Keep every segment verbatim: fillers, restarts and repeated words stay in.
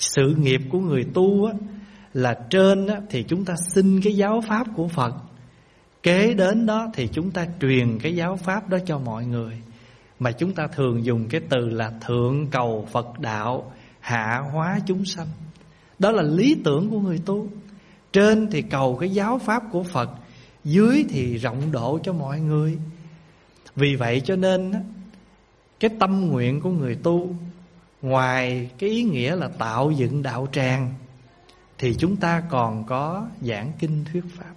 sự nghiệp của người tu á, là trên á, thì chúng ta xin cái giáo pháp của Phật, kế đến đó thì chúng ta truyền cái giáo pháp đó cho mọi người. Mà chúng ta thường dùng cái từ là thượng cầu Phật đạo, hạ hóa chúng sanh. Đó là lý tưởng của người tu. Trên thì cầu cái giáo pháp của Phật, dưới thì rộng độ cho mọi người. Vì vậy cho nên cái tâm nguyện của người tu, ngoài cái ý nghĩa là tạo dựng đạo tràng, thì chúng ta còn có giảng kinh thuyết pháp.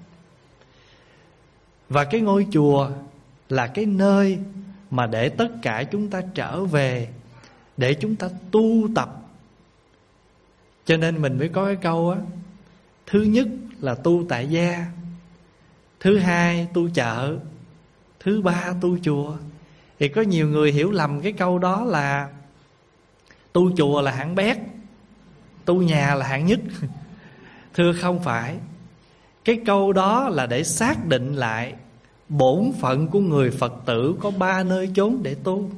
Và cái ngôi chùa là cái nơi mà để tất cả chúng ta trở về, để chúng ta tu tập. Cho nên mình mới có cái câu á, thứ nhất là tu tại gia, thứ hai tu chợ, thứ ba tu chùa. Thì có nhiều người hiểu lầm cái câu đó là tu chùa là hạng bét, tu nhà là hạng nhất. Thưa không phải. Cái câu đó là để xác định lại bổn phận của người Phật tử có ba nơi chốn để tu.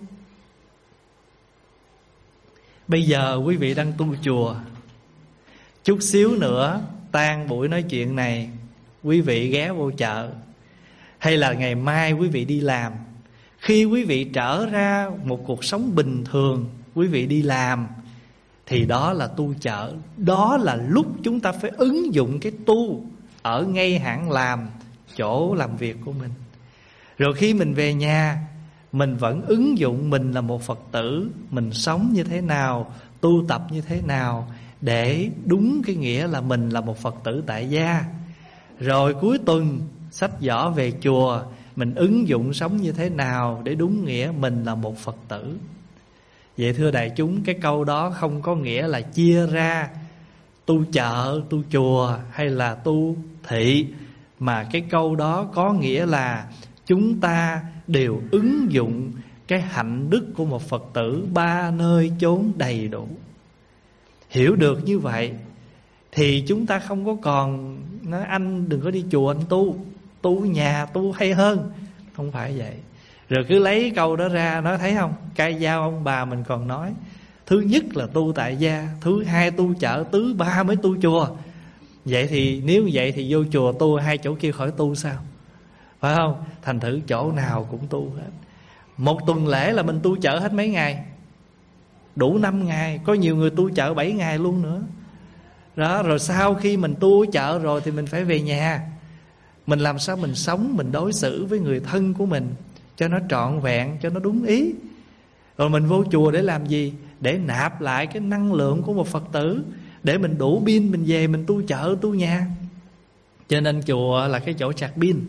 Bây giờ quý vị đang tu chùa, chút xíu nữa tan buổi nói chuyện này, quý vị ghé vô chợ. Hay là ngày mai quý vị đi làm. Khi quý vị trở ra một cuộc sống bình thường, quý vị đi làm, thì đó là tu chợ. Đó là lúc chúng ta phải ứng dụng cái tu ở ngay hãng làm, chỗ làm việc của mình. Rồi khi mình về nhà, mình vẫn ứng dụng mình là một Phật tử, mình sống như thế nào, tu tập như thế nào, để đúng cái nghĩa là mình là một Phật tử tại gia. Rồi cuối tuần xách giỏ về chùa, mình ứng dụng sống như thế nào để đúng nghĩa mình là một Phật tử. Vậy thưa đại chúng, cái câu đó không có nghĩa là chia ra tu chợ, tu chùa hay là tu thị, mà cái câu đó có nghĩa là chúng ta đều ứng dụng cái hạnh đức của một Phật tử ba nơi chốn đầy đủ. Hiểu được như vậy thì chúng ta không có còn nói anh đừng có đi chùa anh tu, tu nhà tu hay hơn. Không phải vậy. Rồi cứ lấy câu đó ra nói, thấy không, cai dao ông bà mình còn nói thứ nhất là tu tại gia, thứ hai tu chợ, thứ ba mới tu chùa. Vậy thì nếu vậy thì vô chùa tu, hai chỗ kia khỏi tu sao? Phải không? Thành thử chỗ nào cũng tu hết. Một tuần lễ là mình tu chợ hết mấy ngày? Đủ năm ngày. Có nhiều người tu chợ bảy ngày luôn nữa. Đó, rồi sau khi mình tu ở chợ rồi thì mình phải về nhà. Mình làm sao mình sống, mình đối xử với người thân của mình cho nó trọn vẹn, cho nó đúng ý. Rồi mình vô chùa để làm gì? Để nạp lại cái năng lượng của một Phật tử, để mình đủ pin mình về mình tu chợ, tu nhà. Cho nên chùa là cái chỗ sạc pin.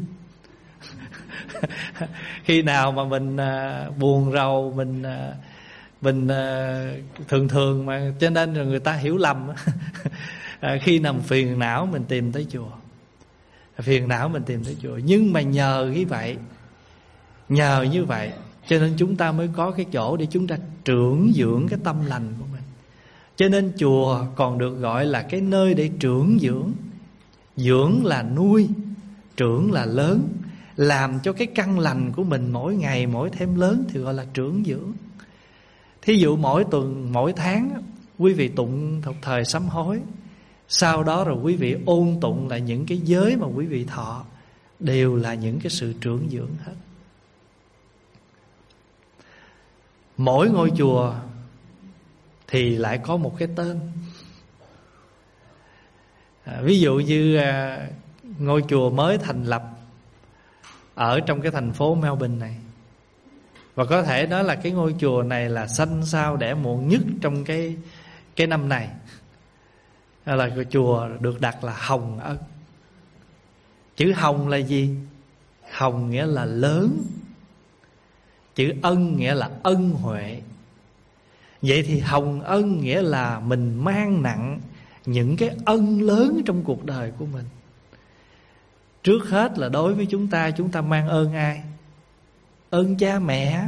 Khi nào mà mình uh, buồn rầu, mình uh, mình uh, thường thường mà, cho nên là người ta hiểu lầm. uh, khi nằm phiền não mình tìm tới chùa, phiền não mình tìm tới chùa. Nhưng mà nhờ như vậy, nhờ như vậy cho nên chúng ta mới có cái chỗ để chúng ta trưởng dưỡng cái tâm lành của mình. Cho nên chùa còn được gọi là cái nơi để trưởng dưỡng. Dưỡng là nuôi, trưởng là lớn. Làm cho cái căn lành của mình mỗi ngày mỗi thêm lớn thì gọi là trưởng dưỡng. Thí dụ mỗi tuần, mỗi tháng quý vị tụng thục thời sám hối, sau đó rồi quý vị ôn tụng lại những cái giới mà quý vị thọ, đều là những cái sự trưởng dưỡng hết. Mỗi ngôi chùa thì lại có một cái tên. à, Ví dụ như à, ngôi chùa mới thành lập ở trong cái thành phố Melbourne này, và có thể nói là cái ngôi chùa này là sanh sao đẻ muộn nhất trong cái, cái năm này. Đó là cái chùa được đặt là Hồng Ân. Chữ Hồng là gì? Hồng nghĩa là lớn, chữ Ân nghĩa là ân huệ. Vậy thì Hồng Ân nghĩa là mình mang nặng những cái ân lớn trong cuộc đời của mình. Trước hết là đối với chúng ta, chúng ta mang ơn ai? Ơn cha mẹ,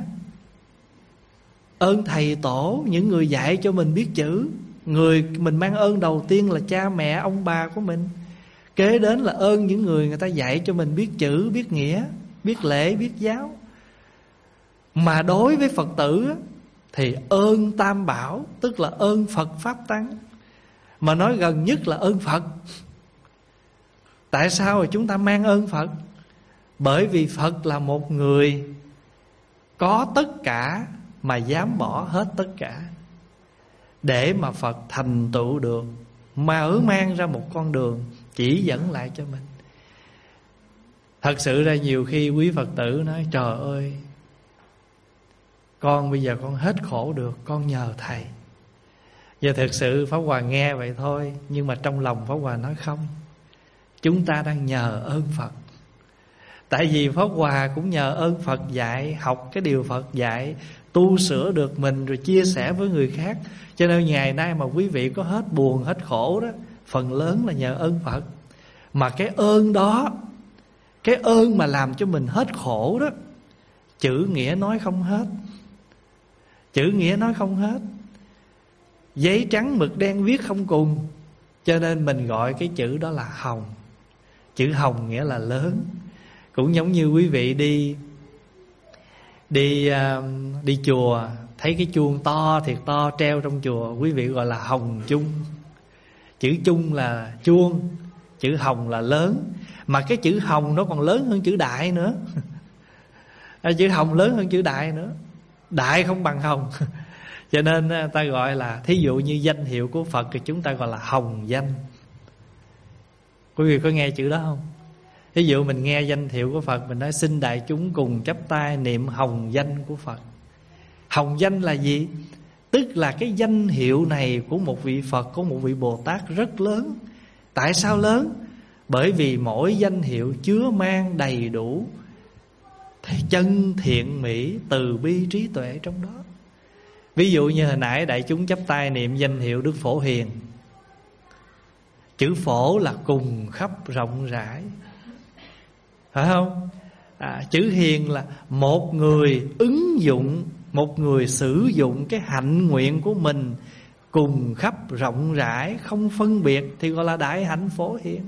ơn thầy tổ, những người dạy cho mình biết chữ. Người mình mang ơn đầu tiên là cha mẹ, ông bà của mình. Kế đến là ơn những người người ta dạy cho mình biết chữ, biết nghĩa, biết lễ, biết giáo. Mà đối với Phật tử thì ơn Tam Bảo, tức là ơn Phật Pháp Tăng. Mà nói gần nhất là ơn Phật. Tại sao mà chúng ta mang ơn Phật? Bởi vì Phật là một người có tất cả mà dám bỏ hết tất cả, để mà Phật thành tựu được, mở mang ra một con đường chỉ dẫn lại cho mình. Thật sự ra nhiều khi quý Phật tử nói: trời ơi, con bây giờ con hết khổ được, con nhờ Thầy. Giờ thực sự Pháp Hòa nghe vậy thôi, nhưng mà trong lòng Pháp Hòa nói không, chúng ta đang nhờ ơn Phật. Tại vì Pháp Hòa cũng nhờ ơn Phật dạy, học cái điều Phật dạy, tu sửa được mình rồi chia sẻ với người khác. Cho nên ngày nay mà quý vị có hết buồn, hết khổ đó, phần lớn là nhờ ơn Phật. Mà cái ơn đó, cái ơn mà làm cho mình hết khổ đó, chữ nghĩa nói không hết. Chữ nghĩa nói không hết. Giấy trắng mực đen viết không cùng. Cho nên mình gọi cái chữ đó là hồng. Chữ hồng nghĩa là lớn. Cũng giống như quý vị đi Đi uh, đi chùa, thấy cái chuông to thiệt to treo trong chùa, quý vị gọi là hồng chung. Chữ chung là chuông, chữ hồng là lớn. Mà cái chữ hồng nó còn lớn hơn chữ đại nữa. Chữ hồng lớn hơn chữ đại nữa. Đại không bằng hồng. Cho nên ta gọi là, thí dụ như danh hiệu của Phật thì chúng ta gọi là hồng danh. Quý vị có nghe chữ đó không? Ví dụ mình nghe danh hiệu của Phật, mình nói xin đại chúng cùng chắp tay niệm hồng danh của Phật. Hồng danh là gì? Tức là cái danh hiệu này của một vị Phật, của một vị Bồ Tát rất lớn. Tại sao lớn? Bởi vì mỗi danh hiệu chứa mang đầy đủ chân thiện mỹ, từ bi trí tuệ trong đó. Ví dụ như hồi nãy đại chúng chắp tay niệm danh hiệu Đức Phổ Hiền. Chữ phổ là cùng khắp rộng rãi, phải không? À, chữ hiền là một người ứng dụng, một người sử dụng cái hạnh nguyện của mình cùng khắp rộng rãi, không phân biệt, thì gọi là đại hạnh phổ hiền.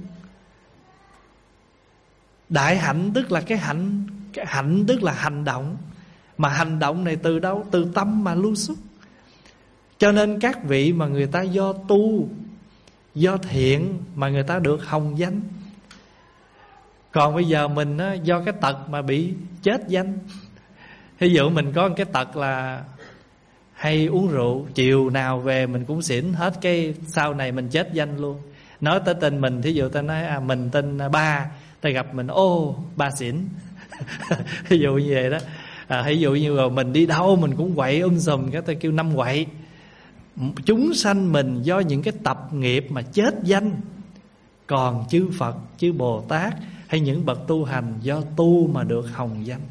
Đại hạnh tức là cái hạnh, cái hạnh tức là hành động. Mà hành động này từ đâu? Từ tâm mà lưu xuất. Cho nên các vị mà người ta do tu, do thiện mà người ta được hồng danh. Còn bây giờ mình á, do cái tật mà bị chết danh. Ví dụ mình có cái tật là hay uống rượu, chiều nào về mình cũng xỉn hết, cái sau này mình chết danh luôn. Nói tới tên mình, thí dụ ta nói à, mình tên Ba, ta gặp mình ô Ba xỉn. Ví dụ như vậy đó. À, ví dụ như là mình đi đâu mình cũng quậy um sùm, cái ta kêu năm quậy. Chúng sanh mình do những cái tập nghiệp mà chết danh. Còn chư Phật, chư Bồ Tát hay những bậc tu hành do tu mà được hồng danh.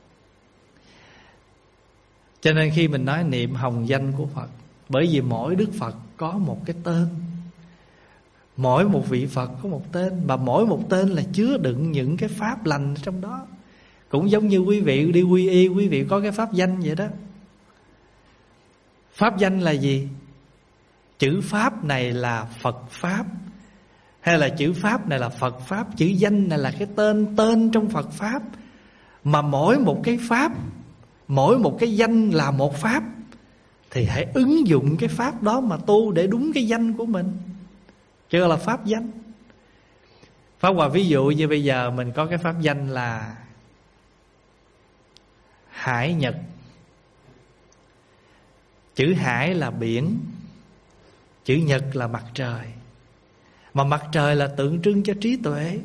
Cho nên khi mình nói niệm hồng danh của Phật, bởi vì mỗi Đức Phật có một cái tên, mỗi một vị Phật có một tên, và mỗi một tên là chứa đựng những cái pháp lành trong đó. Cũng giống như quý vị đi quy y, quý vị có cái pháp danh vậy đó. Pháp danh là gì? Chữ pháp này là Phật pháp, hay là chữ pháp này là Phật pháp. Chữ danh này là cái tên, tên trong Phật pháp. Mà mỗi một cái pháp, mỗi một cái danh là một pháp, thì hãy ứng dụng cái pháp đó mà tu để đúng cái danh của mình, chứ gọi là pháp danh. Pháp Hòa ví dụ như bây giờ mình có cái pháp danh là Hải Nhật. Chữ Hải là biển, chữ Nhật là mặt trời. Mà mặt trời là tượng trưng cho trí tuệ,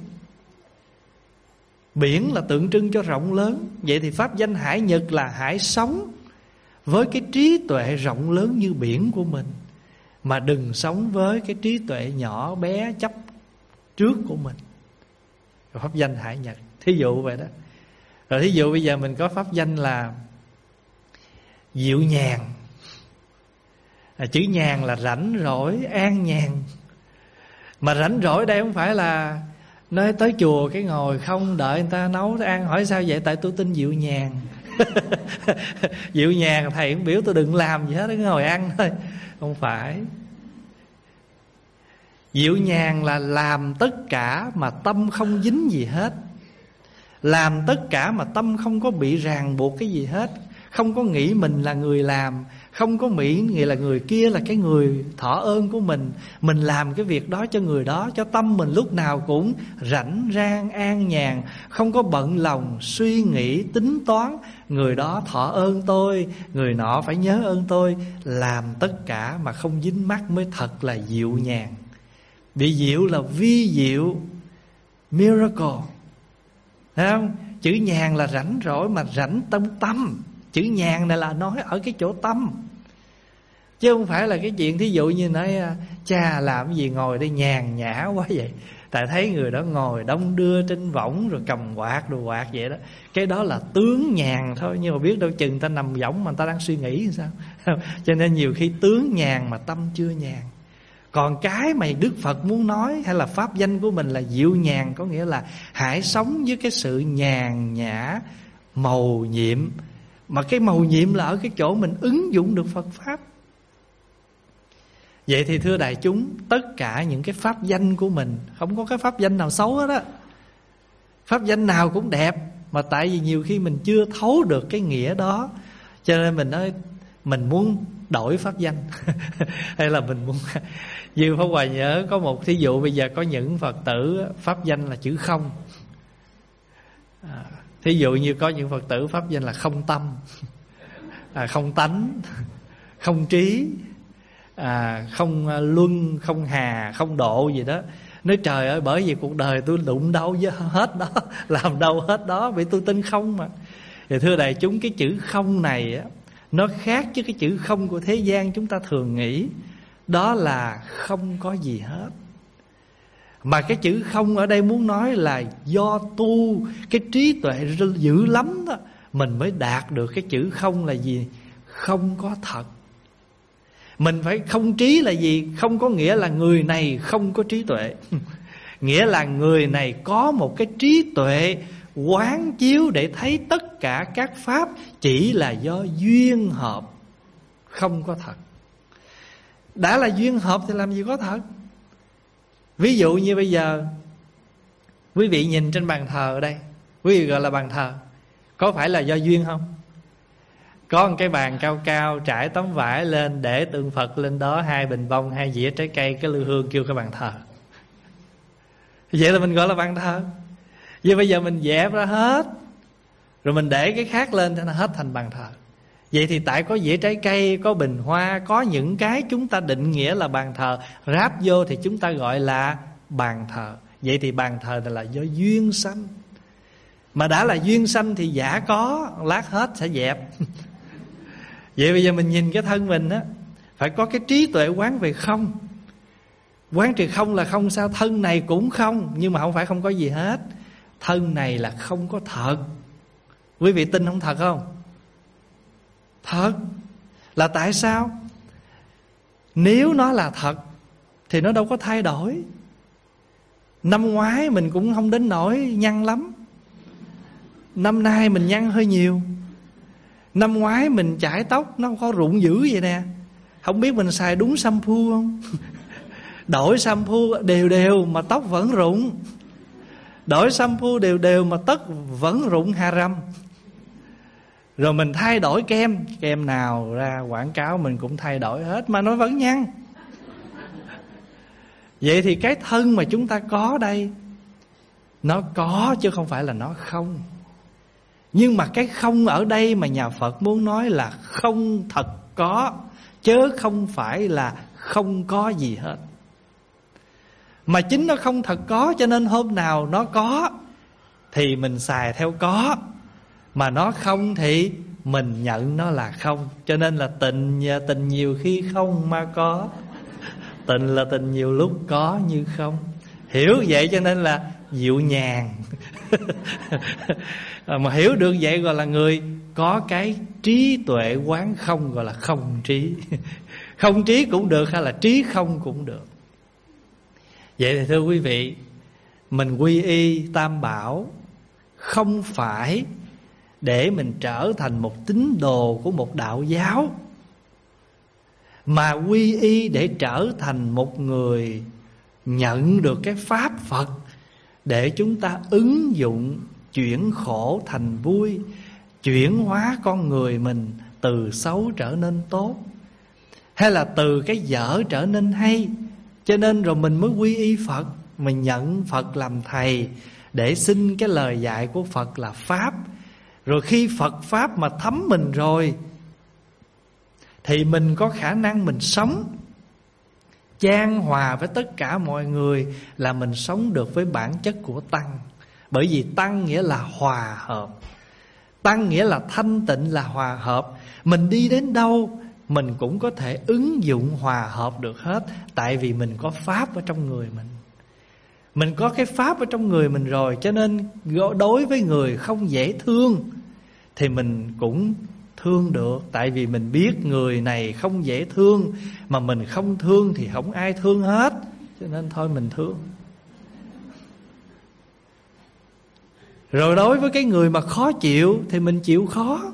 biển là tượng trưng cho rộng lớn. Vậy thì pháp danh Hải Nhật là hãy sống với cái trí tuệ rộng lớn như biển của mình, mà đừng sống với cái trí tuệ nhỏ bé chấp trước của mình. Pháp danh Hải Nhật, thí dụ vậy đó. Rồi thí dụ bây giờ mình có pháp danh là Diệu Nhàn. à, Chữ nhàn là rảnh rỗi, an nhàn. Mà rảnh rỗi đây không phải là nói tới chùa cái ngồi không đợi người ta nấu ăn. Hỏi sao vậy? Tại tôi tin Diệu Nhàn. Diệu Nhàn thầy cũng biểu tôi đừng làm gì hết, cứ ngồi ăn thôi. Không phải. Diệu Nhàn là làm tất cả mà tâm không dính gì hết, làm tất cả mà tâm không có bị ràng buộc cái gì hết, không có nghĩ mình là người làm, Không có mỹ nghĩa là người kia là cái người thọ ơn của mình. Mình làm cái việc đó cho người đó, cho tâm mình lúc nào cũng rảnh rang an nhàn, không có bận lòng suy nghĩ tính toán người đó thọ ơn tôi, người nọ phải nhớ ơn tôi. Làm tất cả mà không dính mắc mới thật là dịu nhàn. Bị diệu là vi diệu, miracle, thấy không? Chữ nhàn là rảnh rỗi, mà rảnh tâm tâm. Chữ nhàn này là nói ở cái chỗ tâm, chứ không phải là cái chuyện thí dụ như nói cha làm cái gì ngồi đây nhàn nhã quá vậy. Tại thấy người đó ngồi đong đưa trên võng rồi cầm quạt đồ quạt vậy đó. Cái đó là tướng nhàn thôi, nhưng mà biết đâu chừng ta nằm võng mà ta đang suy nghĩ làm sao. Cho nên nhiều khi tướng nhàn mà tâm chưa nhàn. Còn cái mà Đức Phật muốn nói hay là pháp danh của mình là dịu nhàn, có nghĩa là hãy sống với cái sự nhàn nhã, mầu nhiệm. Mà cái mầu nhiệm là ở cái chỗ mình ứng dụng được Phật Pháp. Vậy thì thưa đại chúng, tất cả những cái pháp danh của mình, không có cái pháp danh nào xấu hết á. Pháp danh nào cũng đẹp, mà tại vì nhiều khi mình chưa thấu được cái nghĩa đó, cho nên mình nói mình muốn đổi pháp danh. Hay là mình muốn Như Pháp Hòa nhớ có một thí dụ, bây giờ có những Phật tử pháp danh là chữ không. à, Thí dụ như có những Phật tử pháp danh là không tâm, à, không tánh, không trí, à, không luân, không hà, không độ gì đó. Nói trời ơi, bởi vì cuộc đời tôi đụng đâu với hết đó, làm đâu hết đó, vì tôi tin không mà. Thì thưa đại chúng, cái chữ không này á, nó khác với cái chữ không của thế gian chúng ta thường nghĩ. Đó là không có gì hết. Mà cái chữ không ở đây muốn nói là do tu cái trí tuệ dữ lắm đó, mình mới đạt được cái chữ không là gì? Không có thật. Mình phải không trí là gì? Không có nghĩa là người này không có trí tuệ. Nghĩa là người này có một cái trí tuệ quán chiếu để thấy tất cả các pháp chỉ là do duyên hợp, không có thật. Đã là duyên hợp thì làm gì có thật. Ví dụ như bây giờ quý vị nhìn trên bàn thờ ở đây, quý vị gọi là bàn thờ, có phải là do duyên không? Có một cái bàn cao cao, trải tấm vải lên, để tượng Phật lên đó, hai bình bông, hai dĩa trái cây, cái lư hương, kêu cái bàn thờ. Vậy là mình gọi là bàn thờ. Vậy bây giờ mình dẹp ra hết, rồi mình để cái khác lên thì nó hết thành bàn thờ. Vậy thì tại có dĩa trái cây, có bình hoa, có những cái chúng ta định nghĩa là bàn thờ, ráp vô thì chúng ta gọi là bàn thờ. Vậy thì bàn thờ này là do duyên sanh. Mà đã là duyên sanh thì giả có, lát hết sẽ dẹp. Vậy bây giờ mình nhìn cái thân mình á, phải có cái trí tuệ quán về không. Quán trì không là không sao? Thân này cũng không, nhưng mà không phải không có gì hết. Thân này là không có thật. Quý vị tin không thật không? Thật. Là tại sao? Nếu nó là thật thì nó đâu có thay đổi. Năm ngoái mình cũng không đến nỗi nhăn lắm, năm nay mình nhăn hơi nhiều. Năm ngoái mình chải tóc nó có rụng dữ vậy nè, không biết mình xài đúng shampoo không. Đổi shampoo đều đều mà tóc vẫn rụng. Đổi shampoo đều đều mà tóc vẫn rụng hà răm. Rồi mình thay đổi kem, kem nào ra quảng cáo mình cũng thay đổi hết mà nó vẫn nhăn. Vậy thì cái thân mà chúng ta có đây, nó có chứ không phải là nó không. Nhưng mà cái không ở đây mà nhà Phật muốn nói là không thật có, chứ không phải là không có gì hết. Mà chính nó không thật có, cho nên hôm nào nó có thì mình xài theo có, mà nó không thì mình nhận nó là không. Cho nên là tình tình nhiều khi không mà có. Tình là tình nhiều lúc có như không. Hiểu vậy cho nên là dịu nhàn. Mà hiểu được vậy gọi là người có cái trí tuệ quán không, gọi là không trí. Không trí cũng được hay là trí không cũng được. Vậy thì thưa quý vị, mình quy y Tam Bảo không phải để mình trở thành một tín đồ của một đạo giáo, mà quy y để trở thành một người nhận được cái pháp Phật, để chúng ta ứng dụng chuyển khổ thành vui, chuyển hóa con người mình từ xấu trở nên tốt. hay là từ cái dở trở nên hay. Cho nên rồi mình mới quy y Phật, mình nhận Phật làm thầy để xin cái lời dạy của Phật là Pháp. Rồi khi Phật Pháp mà thấm mình rồi thì mình có khả năng mình sống chan hòa với tất cả mọi người, là mình sống được với bản chất của Tăng. Bởi vì Tăng nghĩa là hòa hợp, Tăng nghĩa là thanh tịnh, là hòa hợp. Mình đi đến đâu mình cũng có thể ứng dụng hòa hợp được hết. Tại vì mình có Pháp ở trong người mình. Mình có cái Pháp ở trong người mình rồi, cho nên đối với người không dễ thương thì mình cũng thương được. Tại vì mình biết người này không dễ thương, mà mình không thương thì không ai thương hết, cho nên thôi mình thương. Rồi đối với cái người mà khó chịu thì mình chịu khó.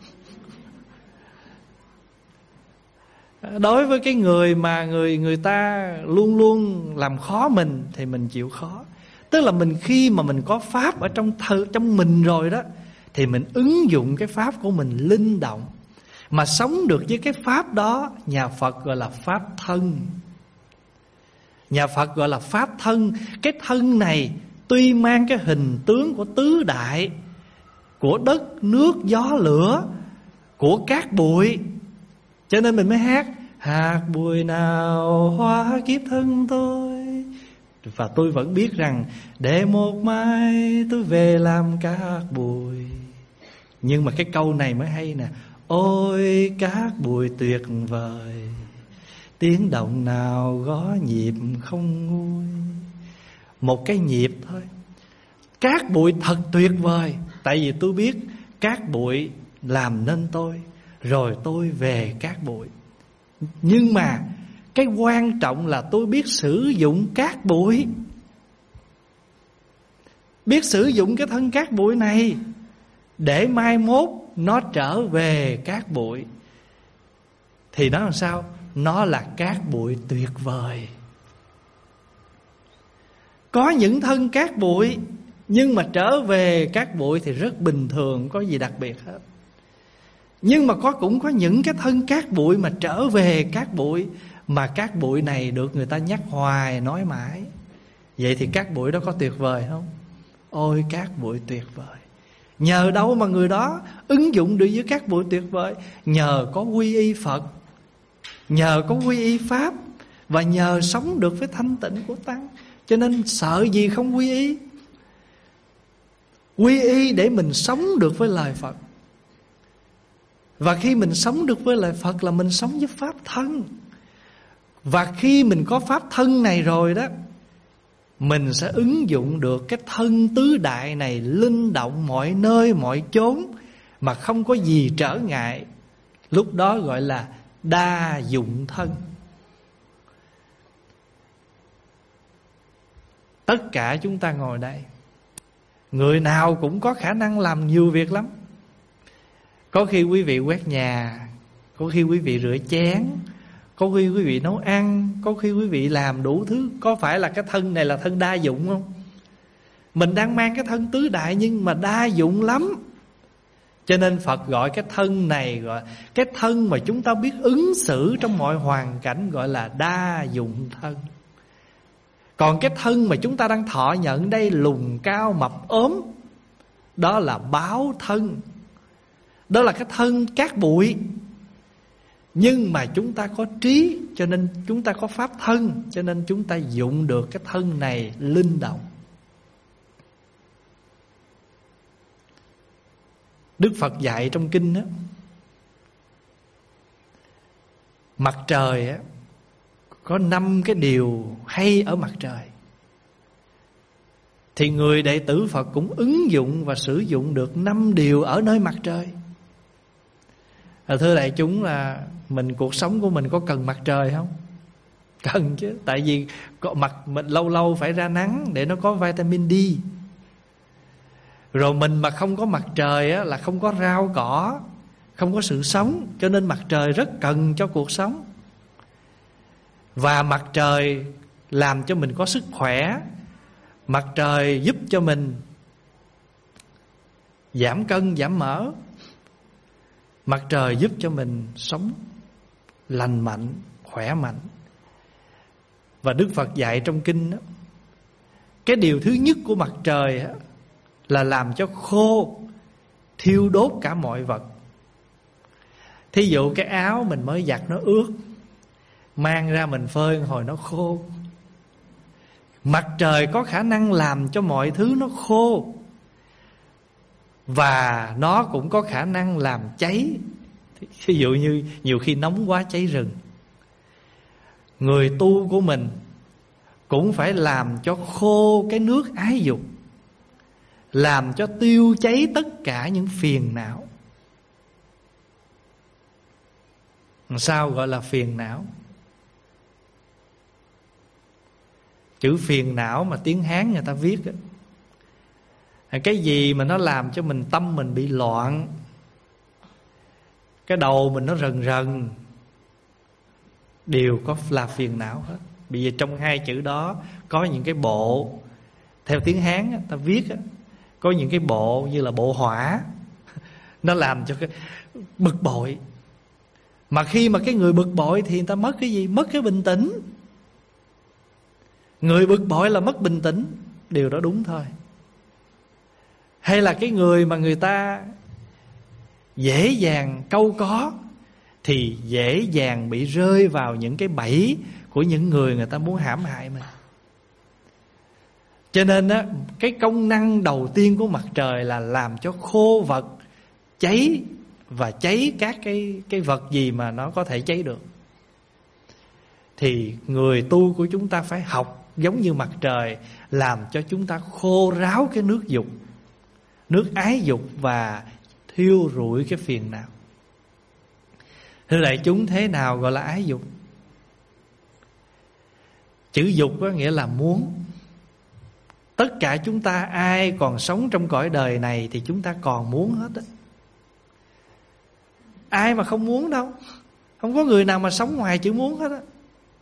Đối với cái người mà người người ta luôn luôn làm khó mình thì mình chịu khó. Tức là mình khi mà mình có Pháp ở trong thơ, trong mình rồi đó, thì mình ứng dụng cái Pháp của mình linh động, mà sống được với cái Pháp đó. Nhà Phật gọi là Pháp thân. Nhà Phật gọi là Pháp thân. Cái thân này tuy mang cái hình tướng của tứ đại, của đất, nước, gió, lửa, của cát bụi, cho nên mình mới hát hạt bụi nào hóa kiếp thân tôi. Và tôi vẫn biết rằng để một mai tôi về làm cát bụi. Nhưng mà cái câu này mới hay nè: ôi cát bụi tuyệt vời, tiếng động nào gõ nhịp không nguôi. Một cái nhịp thôi. Cát bụi thật tuyệt vời. Tại vì tôi biết cát bụi làm nên tôi, rồi tôi về cát bụi. Nhưng mà cái quan trọng là tôi biết sử dụng cát bụi, biết sử dụng cái thân cát bụi này để mai mốt nó trở về cát bụi. Thì nó làm sao? Nó là cát bụi tuyệt vời. Có những thân cát bụi, nhưng mà trở về cát bụi thì rất bình thường, có gì đặc biệt hết. Nhưng mà có cũng có những cái thân cát bụi mà trở về cát bụi, mà cát bụi này được người ta nhắc hoài, nói mãi. Vậy thì cát bụi đó có tuyệt vời không? Ôi cát bụi tuyệt vời. Nhờ đâu mà người đó ứng dụng được với cát bụi tuyệt vời? Nhờ có quy y Phật, nhờ có quy y Pháp, và nhờ sống được với thanh tịnh của Tăng. Cho nên sợ gì không quy y. Quy y để mình sống được với lời Phật. Và khi mình sống được với lời Phật là mình sống với Pháp thân. Và khi mình có Pháp thân này rồi đó, mình sẽ ứng dụng được cái thân tứ đại này linh động mọi nơi mọi chốn, mà không có gì trở ngại. Lúc đó gọi là đa dụng thân. Tất cả chúng ta ngồi đây, người nào cũng có khả năng làm nhiều việc lắm. Có khi quý vị quét nhà, có khi quý vị rửa chén, có khi quý vị nấu ăn, có khi quý vị làm đủ thứ. Có phải là cái thân này là thân đa dụng không? Mình đang mang cái thân tứ đại nhưng mà đa dụng lắm. Cho nên Phật gọi cái thân này, gọi cái thân mà chúng ta biết ứng xử trong mọi hoàn cảnh, gọi là đa dụng thân. Còn cái thân mà chúng ta đang thọ nhận đây, lùn cao mập ốm, đó là báo thân. Đó là cái thân cát bụi. Nhưng mà chúng ta có trí, cho nên chúng ta có Pháp thân, cho nên chúng ta dụng được cái thân này linh động. Đức Phật dạy trong kinh đó, mặt trời á, có năm cái điều hay ở mặt trời. Thì người đệ tử Phật cũng ứng dụng và sử dụng được năm điều ở nơi mặt trời. À, thưa đại chúng, là mình cuộc sống của mình có cần mặt trời không? Cần chứ. Tại vì mặt mình lâu lâu phải ra nắng để nó có vitamin D. Rồi mình mà không có mặt trời á, là không có rau cỏ, không có sự sống. Cho nên mặt trời rất cần cho cuộc sống. Và mặt trời làm cho mình có sức khỏe. Mặt trời giúp cho mình giảm cân, giảm mỡ. Mặt trời giúp cho mình sống lành mạnh, khỏe mạnh. Và Đức Phật dạy trong kinh đó, cái điều thứ nhất của mặt trời á, là làm cho khô, thiêu đốt cả mọi vật. Thí dụ cái áo mình mới giặt nó ướt, mang ra mình phơi hồi nó khô. Mặt trời có khả năng làm cho mọi thứ nó khô, và nó cũng có khả năng làm cháy. Ví dụ như nhiều khi nóng quá cháy rừng. Người tu của mình cũng phải làm cho khô cái nước ái dục, làm cho tiêu cháy tất cả những phiền não. Sao gọi là phiền não? Chữ phiền não mà tiếng Hán người ta viết á, cái gì mà nó làm cho mình tâm mình bị loạn, cái đầu mình nó rần rần, đều có là phiền não hết. Bởi vì trong hai chữ đó có những cái bộ, theo tiếng Hán á, ta viết á, có những cái bộ như là bộ hỏa, nó làm cho cái bực bội. Mà khi mà cái người bực bội thì người ta mất cái gì? Mất cái bình tĩnh. Người bực bội là mất bình tĩnh, điều đó đúng thôi. Hay là cái người mà người ta dễ dàng câu có thì dễ dàng bị rơi vào những cái bẫy của những người người ta muốn hãm hại mình. Cho nên á, cái công năng đầu tiên của mặt trời là làm cho khô vật, cháy và cháy các cái, cái vật gì mà nó có thể cháy được. Thì người tu của chúng ta phải học giống như mặt trời, làm cho chúng ta khô ráo cái nước dục, nước ái dục, và thiêu rụi cái phiền não. Thưa đại chúng, thế nào gọi là ái dục? Chữ dục có nghĩa là muốn. Tất cả chúng ta ai còn sống trong cõi đời này thì chúng ta còn muốn hết á. Ai mà không muốn đâu. Không có người nào mà sống ngoài chữ muốn hết á.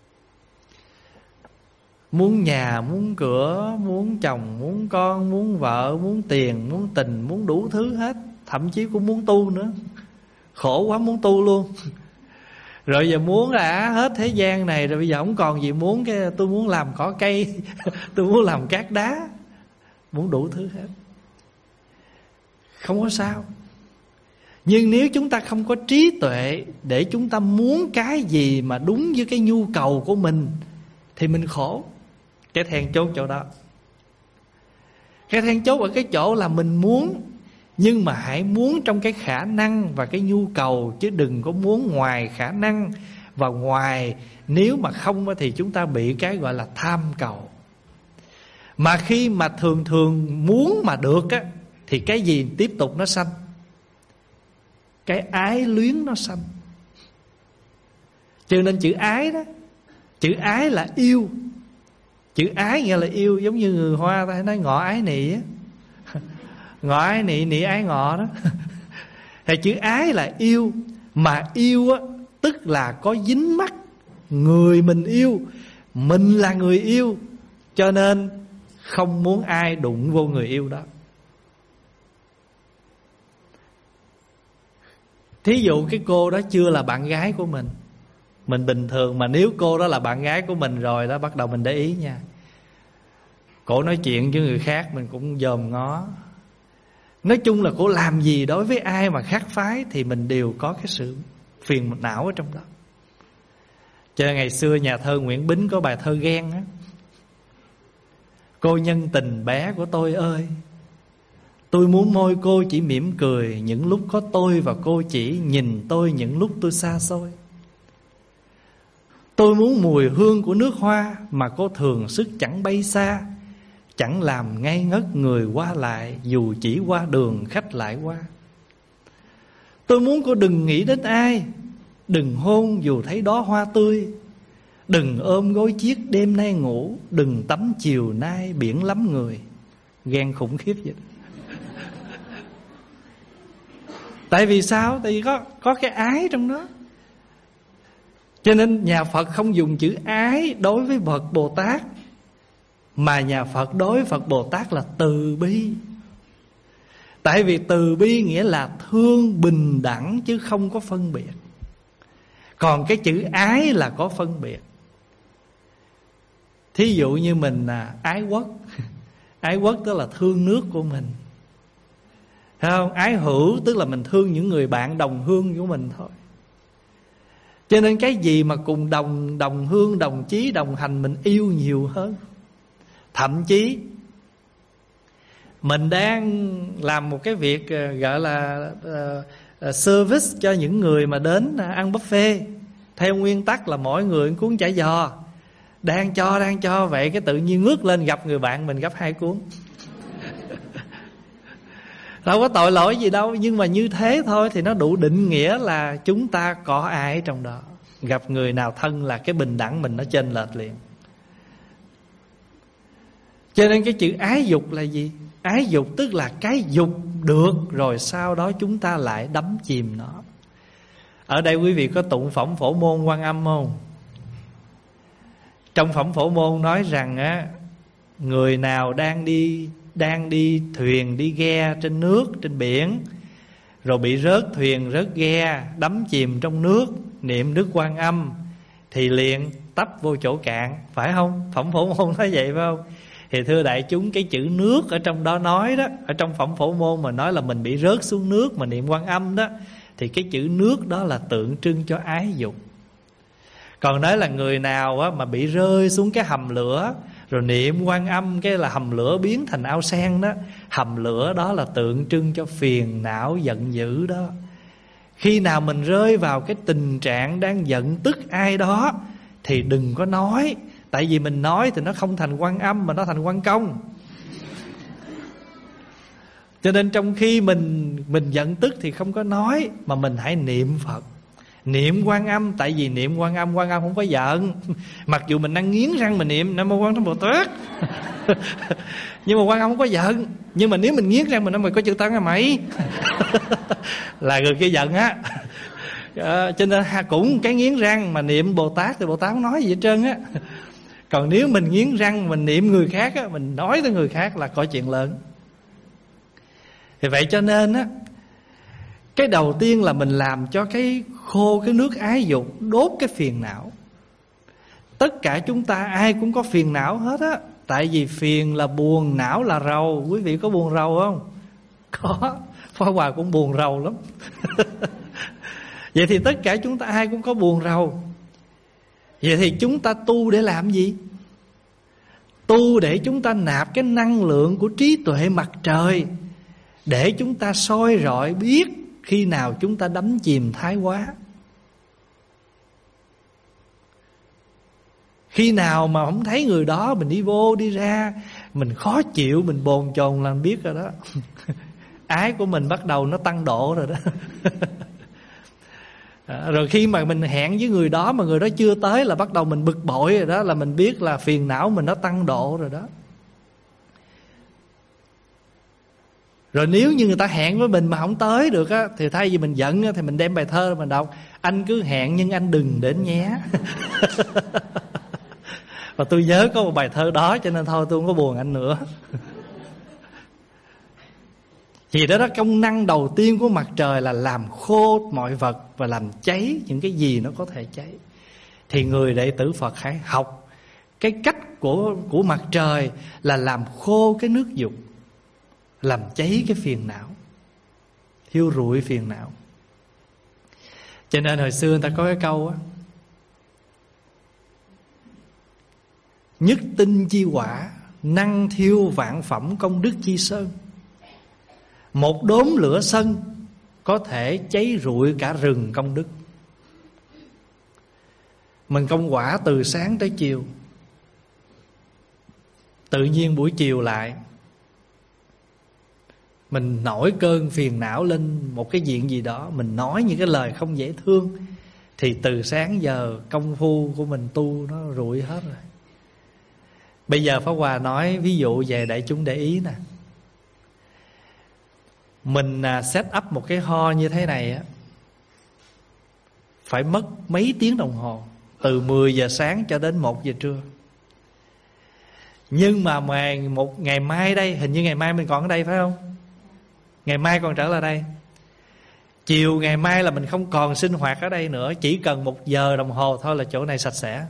Muốn nhà, muốn cửa, muốn chồng, muốn con, muốn vợ, muốn tiền, muốn tình, muốn đủ thứ hết. Thậm chí cũng muốn tu nữa. Khổ quá muốn tu luôn. Rồi giờ muốn là hết thế gian này rồi, bây giờ không còn gì muốn, cái tôi muốn làm cỏ cây, tôi muốn làm cát đá, muốn đủ thứ hết. Không có sao. Nhưng nếu chúng ta không có trí tuệ để chúng ta muốn cái gì mà đúng với cái nhu cầu của mình thì mình khổ. Cái then chốt chỗ đó. Cái then chốt ở cái chỗ là mình muốn, nhưng mà hãy muốn trong cái khả năng và cái nhu cầu, chứ đừng có muốn ngoài khả năng và ngoài. Nếu mà không thì chúng ta bị cái gọi là tham cầu. Mà khi mà thường thường muốn mà được á, thì cái gì tiếp tục nó sanh? Cái ái luyến nó sanh. Cho nên chữ ái đó, chữ ái là yêu. Chữ ái nghĩa là yêu. Giống như người Hoa ta hay nói ngọ ái nị á. Ngọ ái nị, nị ái ngọ đó. Thì chữ ái là yêu. Mà yêu á, tức là có dính mắc người mình yêu. Mình là người yêu, cho nên không muốn ai đụng vô người yêu đó. Thí dụ cái cô đó chưa là bạn gái của mình, mình bình thường. Mà nếu cô đó là bạn gái của mình rồi đó, bắt đầu mình để ý nha. Cổ nói chuyện với người khác mình cũng dòm ngó. Nói chung là cổ làm gì đối với ai mà khác phái thì mình đều có cái sự phiền não ở trong đó. Cho nên ngày xưa nhà thơ Nguyễn Bính có bài thơ Ghen á. Cô nhân tình bé của tôi ơi, tôi muốn môi cô chỉ mỉm cười những lúc có tôi và cô chỉ nhìn tôi những lúc tôi xa xôi. Tôi muốn mùi hương của nước hoa mà cô thường sức chẳng bay xa, chẳng làm ngây ngất người qua lại dù chỉ qua đường khách lại qua. Tôi muốn cô đừng nghĩ đến ai, đừng hôn dù thấy đó hoa tươi, đừng ôm gối chiếc đêm nay ngủ, đừng tắm chiều nay biển lắm người. Ghen khủng khiếp vậy. Tại vì sao? Tại vì có, có cái ái trong đó. Cho nên nhà Phật không dùng chữ ái đối với Phật Bồ Tát, mà nhà Phật đối với Phật Bồ Tát là từ bi. Tại vì từ bi nghĩa là thương bình đẳng chứ không có phân biệt. Còn cái chữ ái là có phân biệt. Thí dụ như mình là ái quốc. Ái quốc tức là thương nước của mình, thấy không? Ái hữu tức là mình thương những người bạn đồng hương của mình thôi. Cho nên cái gì mà cùng đồng đồng hương, đồng chí, đồng hành, mình yêu nhiều hơn. Thậm chí mình đang làm một cái việc gọi là uh, service cho những người mà đến ăn buffet, theo nguyên tắc là mỗi người cuốn chả giò. Đang cho, đang cho vậy cái tự nhiên ngước lên gặp người bạn mình gấp hai cuốn. Đâu có tội lỗi gì đâu. Nhưng mà như thế thôi thì nó đủ định nghĩa là chúng ta có ai trong đó. Gặp người nào thân là cái bình đẳng mình nó chênh lệch liền. Cho nên cái chữ ái dục là gì? Ái dục tức là cái dục được, rồi sau đó chúng ta lại đắm chìm nó. Ở đây quý vị có tụng Phẩm Phổ Môn Quan Âm không? Trong Phẩm Phổ Môn nói rằng á, người nào đang đi đang đi thuyền, đi ghe trên nước, trên biển, rồi bị rớt thuyền, rớt ghe, đắm chìm trong nước, niệm Đức Quan Âm thì liền tấp vô chỗ cạn, phải không? Phẩm Phổ Môn nói vậy phải không? Thì thưa đại chúng, cái chữ nước ở trong đó nói đó, ở trong Phẩm Phổ Môn mà nói là mình bị rớt xuống nước mà niệm Quan Âm đó, thì cái chữ nước đó là tượng trưng cho ái dục. Còn nói là người nào á, mà bị rơi xuống cái hầm lửa, rồi niệm Quan Âm, cái là hầm lửa biến thành ao sen đó. Hầm lửa đó là tượng trưng cho phiền não giận dữ đó. Khi nào mình rơi vào cái tình trạng đang giận tức ai đó thì đừng có nói. Tại vì mình nói thì nó không thành Quan Âm mà nó thành Quan Công. Cho nên trong khi mình mình giận tức thì không có nói, mà mình hãy niệm Phật, niệm Quan Âm. Tại vì niệm Quan Âm, Quan Âm không có giận. Mặc dù mình đang nghiến răng mình niệm Nam Mô Quan Thế Bồ Tát nhưng mà Quan Âm không có giận. Nhưng mà nếu mình nghiến răng mình nói mày có chữ tấn hả mày là người kia giận á. À, cho nên cũng cái nghiến răng mà niệm Bồ Tát thì Bồ Tát không nói gì hết trơn á. Còn nếu mình nghiến răng mình niệm người khác á, mình nói tới người khác là có chuyện lớn. Thì vậy cho nên á, cái đầu tiên là mình làm cho cái khô cái nước ái dục, đốt cái phiền não. Tất cả chúng ta ai cũng có phiền não hết á. Tại vì phiền là buồn, não là rầu. Quý vị có buồn rầu không? Có. Pháp Hòa cũng buồn rầu lắm. Vậy thì tất cả chúng ta ai cũng có buồn rầu. Vậy thì chúng ta tu để làm gì? Tu để chúng ta nạp cái năng lượng của trí tuệ mặt trời, để chúng ta soi rọi biết khi nào chúng ta đắm chìm thái quá. Khi nào mà không thấy người đó, mình đi vô đi ra, mình khó chịu, mình bồn chồn là mình biết rồi đó. Ái của mình bắt đầu nó tăng độ rồi đó. À, rồi khi mà mình hẹn với người đó mà người đó chưa tới là bắt đầu mình bực bội rồi đó, là mình biết là phiền não mình nó tăng độ rồi đó. Rồi nếu như người ta hẹn với mình mà không tới được á, thì thay vì mình giận á, thì mình đem bài thơ mình đọc: anh cứ hẹn nhưng anh đừng đến nhé. Và tôi nhớ có một bài thơ đó, cho nên thôi tôi không có buồn anh nữa. Vì đó đó, công năng đầu tiên của mặt trời là làm khô mọi vật và làm cháy những cái gì nó có thể cháy. Thì người đệ tử Phật hãy học cái cách của, của mặt trời là làm khô cái nước dục, làm cháy cái phiền não, thiêu rụi phiền não. Cho nên hồi xưa người ta có cái câu á: nhất tinh chi quả, năng thiêu vạn phẩm công đức chi sơn. Một đốm lửa sân có thể cháy rụi cả rừng công đức. Mình công quả từ sáng tới chiều, tự nhiên buổi chiều lại mình nổi cơn phiền não lên một cái chuyện gì đó, mình nói những cái lời không dễ thương, thì từ sáng giờ công phu của mình tu nó rụi hết rồi. Bây giờ Pháp Hòa nói ví dụ về đại chúng để ý nè. Mình set up một cái ho như thế này á, phải mất mấy tiếng đồng hồ, từ mười giờ sáng cho đến một giờ trưa. Nhưng mà ngày, một ngày mai đây, hình như ngày mai mình còn ở đây phải không? Ngày mai còn trở lại đây. Chiều ngày mai là mình không còn sinh hoạt ở đây nữa, chỉ cần một giờ đồng hồ thôi là chỗ này sạch sẽ.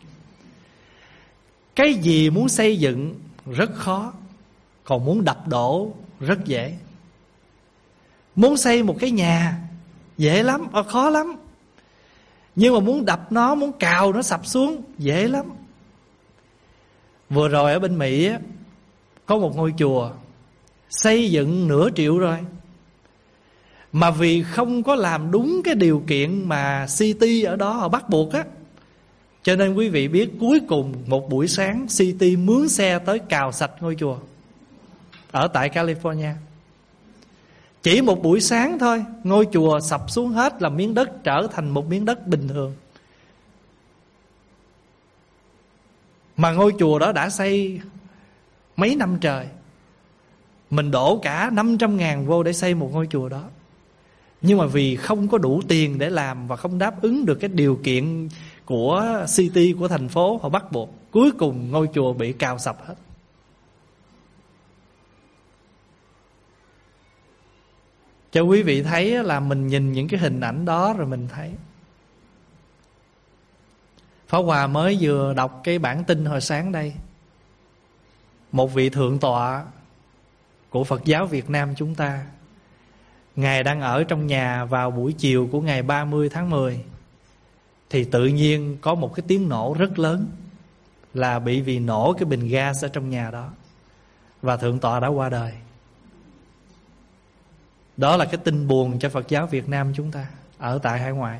Cái gì muốn xây dựng rất khó, còn muốn đập đổ rất dễ. Muốn xây một cái nhà dễ lắm, khó lắm. Nhưng mà muốn đập nó, muốn cào nó sập xuống dễ lắm. Vừa rồi ở bên Mỹ á, có một ngôi chùa xây dựng nửa triệu rồi, mà vì không có làm đúng cái điều kiện mà City ở đó họ bắt buộc á, cho nên quý vị biết cuối cùng một buổi sáng City mướn xe tới cào sạch ngôi chùa ở tại California. Chỉ một buổi sáng thôi, ngôi chùa sập xuống hết, là miếng đất trở thành một miếng đất bình thường. Mà ngôi chùa đó đã xây mấy năm trời. Mình đổ cả năm trăm ngàn vô để xây một ngôi chùa đó. Nhưng mà vì không có đủ tiền để làm và không đáp ứng được cái điều kiện của city, của thành phố, họ bắt buộc. Cuối cùng ngôi chùa bị cào sập hết. Cho quý vị thấy là mình nhìn những cái hình ảnh đó rồi mình thấy. Pháp Hòa mới vừa đọc cái bản tin hồi sáng đây. Một vị thượng tọa của Phật giáo Việt Nam chúng ta, Ngài đang ở trong nhà vào buổi chiều của ngày ba mươi tháng mười, thì tự nhiên có một cái tiếng nổ rất lớn, là bị vì nổ cái bình gas ở trong nhà đó, và thượng tọa đã qua đời. Đó là cái tin buồn cho Phật giáo Việt Nam chúng ta ở tại hải ngoại.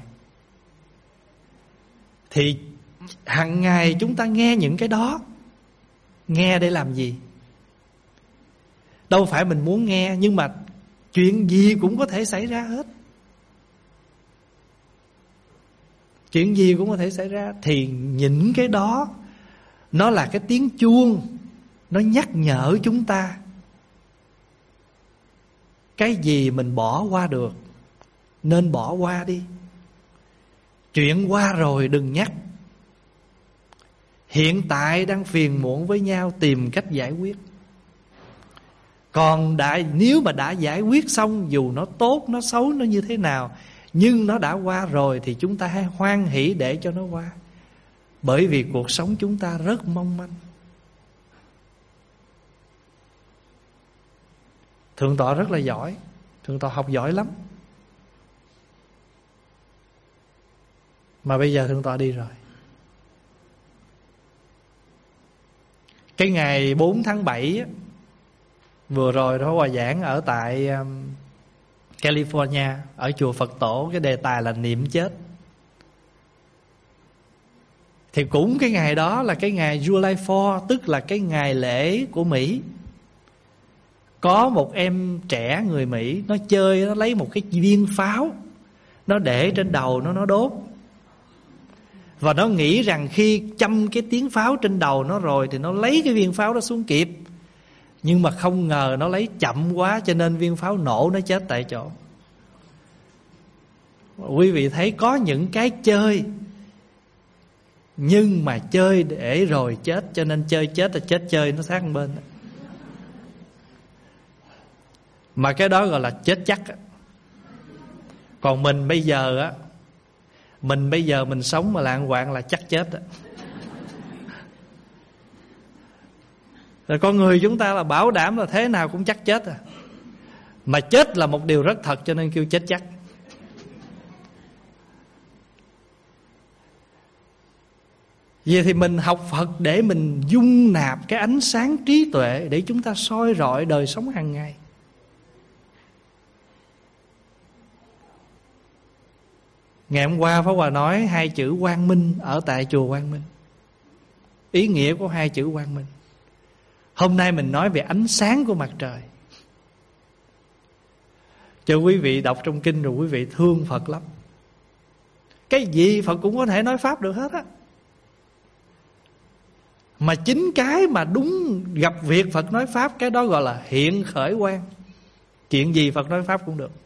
Thì hàng ngày chúng ta nghe những cái đó, nghe để làm gì? Đâu phải mình muốn nghe, nhưng mà chuyện gì cũng có thể xảy ra hết. Chuyện gì cũng có thể xảy ra. Thì những cái đó nó là cái tiếng chuông, nó nhắc nhở chúng ta. Cái gì mình bỏ qua được nên bỏ qua đi. Chuyện qua rồi đừng nhắc. Hiện tại đang phiền muộn với nhau, tìm cách giải quyết. Còn đã, nếu mà đã giải quyết xong, dù nó tốt, nó xấu, nó như thế nào, nhưng nó đã qua rồi, thì chúng ta hãy hoan hỷ để cho nó qua. Bởi vì cuộc sống chúng ta rất mong manh. Thượng tọa rất là giỏi, thượng tọa học giỏi lắm, mà bây giờ thượng tọa đi rồi. Cái ngày bốn tháng bảy vừa rồi đó, hòa giảng ở tại um, California, ở chùa Phật Tổ. Cái đề tài là niệm chết. Thì cũng cái ngày đó là cái ngày July fourth, tức là cái ngày lễ của Mỹ. Có một em trẻ người Mỹ, nó chơi, nó lấy một cái viên pháo, nó để trên đầu nó, nó đốt. Và nó nghĩ rằng khi châm cái tiếng pháo trên đầu nó rồi thì nó lấy cái viên pháo đó xuống kịp. Nhưng mà không ngờ nó lấy chậm quá, cho nên viên pháo nổ, nó chết tại chỗ. Quý vị thấy có những cái chơi, nhưng mà chơi để rồi chết, cho nên chơi chết là chết chơi, nó sát một bên. Mà cái đó gọi là chết chắc. Còn mình bây giờ á, Mình bây giờ mình sống mà lạng quạng là chắc chết á. Rồi con người chúng ta là bảo đảm là thế nào cũng chắc chết à. Mà chết là một điều rất thật, cho nên kêu chết chắc. Vậy thì mình học Phật để mình dung nạp cái ánh sáng trí tuệ, để chúng ta soi rọi đời sống hàng ngày. Ngày hôm qua Pháp Hòa nói hai chữ quang minh ở tại chùa Quang Minh. Ý nghĩa của hai chữ quang minh. Hôm nay mình nói về ánh sáng của mặt trời. Cho quý vị đọc trong kinh rồi quý vị thương Phật lắm. Cái gì Phật cũng có thể nói Pháp được hết á. Mà chính cái mà đúng gặp việc Phật nói Pháp, cái đó gọi là hiện khởi quang. Chuyện gì Phật nói Pháp cũng được.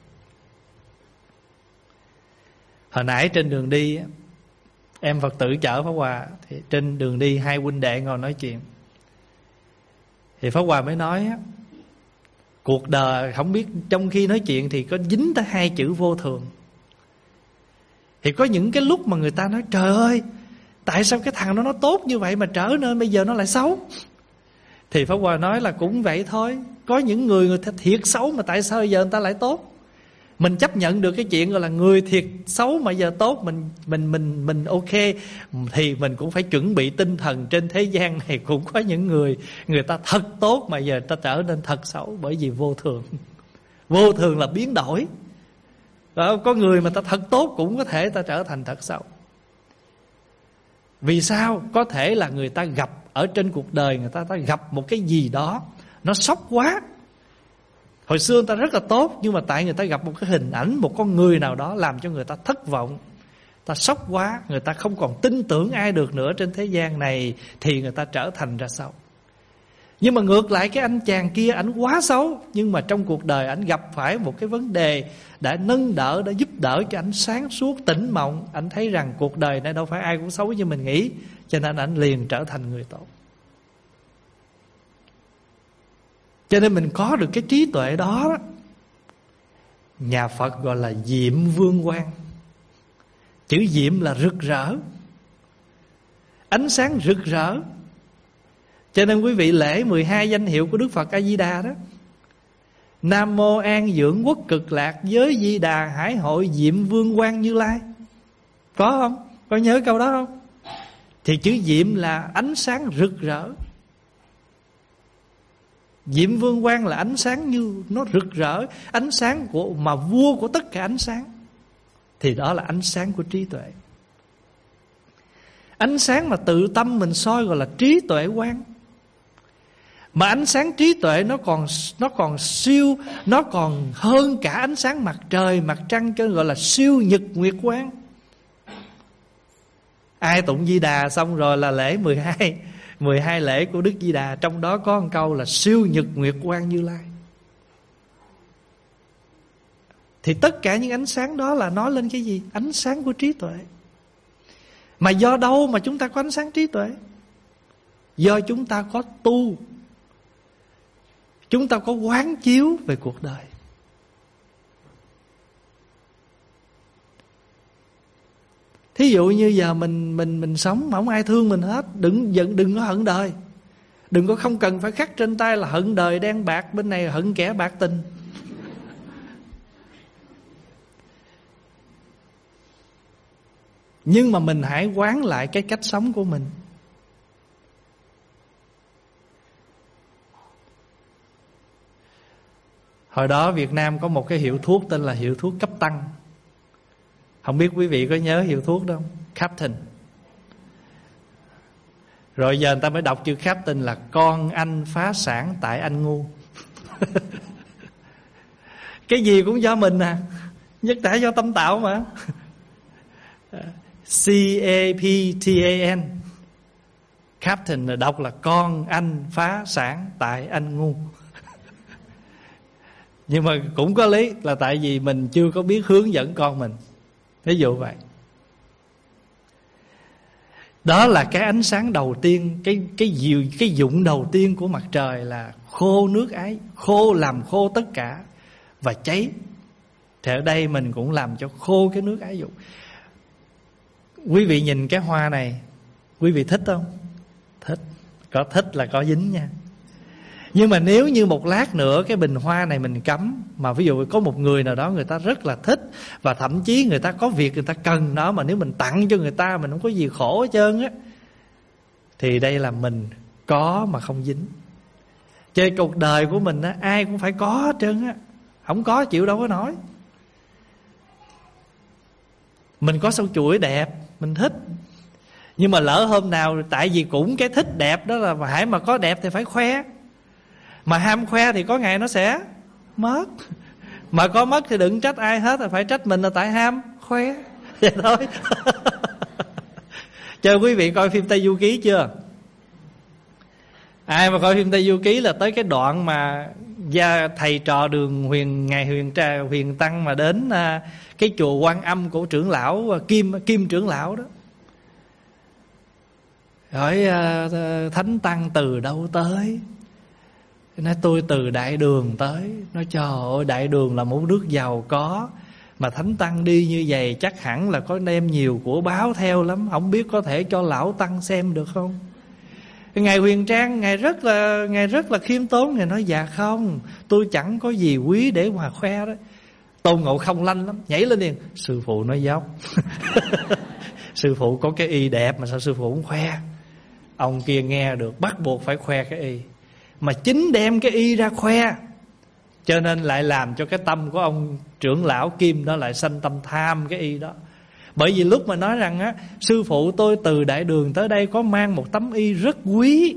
Hồi nãy trên đường đi, em Phật tử chở Pháp Hòa, thì trên đường đi hai huynh đệ ngồi nói chuyện. Thì Pháp Hòa mới nói, Cuộc đời không biết, trong khi nói chuyện thì có dính tới hai chữ vô thường. Thì có những cái lúc mà người ta nói trời ơi, tại sao cái thằng đó nó tốt như vậy mà trở nên bây giờ nó lại xấu? Thì Pháp Hòa nói là cũng vậy thôi. Có những người người ta thiệt xấu mà tại sao giờ người ta lại tốt? Mình chấp nhận được cái chuyện gọi là người thiệt xấu mà giờ tốt, mình mình mình mình ok, thì mình cũng phải chuẩn bị tinh thần trên thế gian này cũng có những người người ta thật tốt mà giờ ta trở nên thật xấu, bởi vì vô thường. Vô thường là biến đổi. Đó, có người mà ta thật tốt cũng có thể ta trở thành thật xấu. Vì sao? Có thể là người ta gặp ở trên cuộc đời, người ta, ta gặp một cái gì đó nó sốc quá. Hồi xưa người ta rất là tốt, nhưng mà tại người ta gặp một cái hình ảnh, một con người nào đó làm cho người ta thất vọng, ta sốc quá, người ta không còn tin tưởng ai được nữa trên thế gian này, thì người ta trở thành ra xấu. Nhưng mà ngược lại cái anh chàng kia, ảnh quá xấu, nhưng mà trong cuộc đời ảnh gặp phải một cái vấn đề đã nâng đỡ, đã giúp đỡ cho ảnh sáng suốt, tỉnh mộng. Ảnh thấy rằng cuộc đời này đâu phải ai cũng xấu như mình nghĩ, cho nên ảnh liền trở thành người tốt. Cho nên mình có được cái trí tuệ đó, nhà Phật gọi là diệm vương quang. Chữ diệm là rực rỡ, ánh sáng rực rỡ. Cho nên quý vị lễ mười hai danh hiệu của Đức Phật A Di Đà đó: Nam mô an dưỡng quốc cực lạc, giới Di Đà hải hội diệm vương quang Như Lai. Có không? Có nhớ câu đó không? Thì chữ diệm là ánh sáng rực rỡ. Diệm vương quang là ánh sáng như nó rực rỡ, ánh sáng của mà vua của tất cả ánh sáng. Thì đó là ánh sáng của trí tuệ. Ánh sáng mà tự tâm mình soi gọi là trí tuệ quang. Mà ánh sáng trí tuệ nó còn nó còn siêu, nó còn hơn cả ánh sáng mặt trời, mặt trăng, cho nên gọi là siêu nhật nguyệt quang. Ai tụng Di Đà xong rồi là lễ mười hai mười hai lễ của Đức Di Đà, trong đó có một câu là siêu nhật nguyệt quang Như Lai. Thì tất cả những ánh sáng đó là nói lên cái gì? Ánh sáng của trí tuệ. Mà do đâu mà chúng ta có ánh sáng trí tuệ? Do chúng ta có tu, chúng ta có quán chiếu về cuộc đời. Thí dụ như giờ mình mình mình sống mà không ai thương mình hết, đừng giận, đừng có hận đời. Đừng có không cần phải khắc trên tay là hận đời đen bạc, bên này hận kẻ bạc tình. Nhưng mà mình hãy quán lại cái cách sống của mình. Hồi đó Việt Nam có một cái hiệu thuốc tên là hiệu thuốc cấp tăng. Không biết quý vị có nhớ hiệu thuốc đó không? Captain. Rồi giờ người ta mới đọc chữ Captain là con anh phá sản tại anh ngu. Cái gì cũng do mình à, nhất thể do tâm tạo mà. C A P T A N. Captain là đọc là con anh phá sản tại anh ngu. Nhưng mà cũng có lý, là tại vì mình chưa có biết hướng dẫn con mình. Ví dụ vậy. Đó là cái ánh sáng đầu tiên, Cái cái diệu, cái dụng đầu tiên của mặt trời là khô nước ái. Khô làm khô tất cả và cháy. Thì ở đây mình cũng làm cho khô cái nước ái dục. Quý vị nhìn cái hoa này, quý vị thích không? Thích. Có thích là có dính nha. Nhưng mà nếu như một lát nữa cái bình hoa này mình cắm, mà ví dụ có một người nào đó người ta rất là thích, và thậm chí người ta có việc người ta cần nó, mà nếu mình tặng cho người ta mình không có gì khổ hết trơn á, thì đây là mình có mà không dính. Trên cuộc đời của mình á, ai cũng phải có hết trơn á. Không có chịu đâu có nổi. Mình có sâu chuỗi đẹp, mình thích. Nhưng mà lỡ hôm nào, tại vì cũng cái thích đẹp đó là hãy mà có đẹp thì phải khoe. Mà ham khoe thì có ngày nó sẽ mất. Mà có mất thì đừng trách ai hết, là phải trách mình là tại ham khoe. Vậy thôi. Cho quý vị coi phim Tây Du Ký chưa? Ai mà coi phim Tây Du Ký là tới cái đoạn mà gia thầy trò Đường Huyền, ngài Huyền Trà Huyền Tăng mà đến à, cái chùa Quan Âm của trưởng lão Kim Kim trưởng lão đó. Hỏi à, Thánh Tăng từ đâu tới? Nói tôi từ Đại Đường tới. Nói trời ơi, Đại Đường là một nước giàu có, mà Thánh Tăng đi như vậy chắc hẳn là có đem nhiều của báo theo lắm. Không biết có thể cho lão Tăng xem được không? Ngài Huyền Trang, Ngài rất là Ngài rất là khiêm tốn. Ngài nói dạ không, tôi chẳng có gì quý để mà khoe đó. Tôn Ngộ Không lanh lắm, nhảy lên liền. Sư phụ nói dốc. Sư phụ có cái y đẹp mà sao sư phụ không khoe? Ông kia nghe được bắt buộc phải khoe cái y, mà chính đem cái y ra khoe, cho nên lại làm cho cái tâm của ông trưởng lão Kim đó lại sanh tâm tham cái y đó. Bởi vì lúc mà nói rằng á, sư phụ tôi từ Đại Đường tới đây có mang một tấm y rất quý,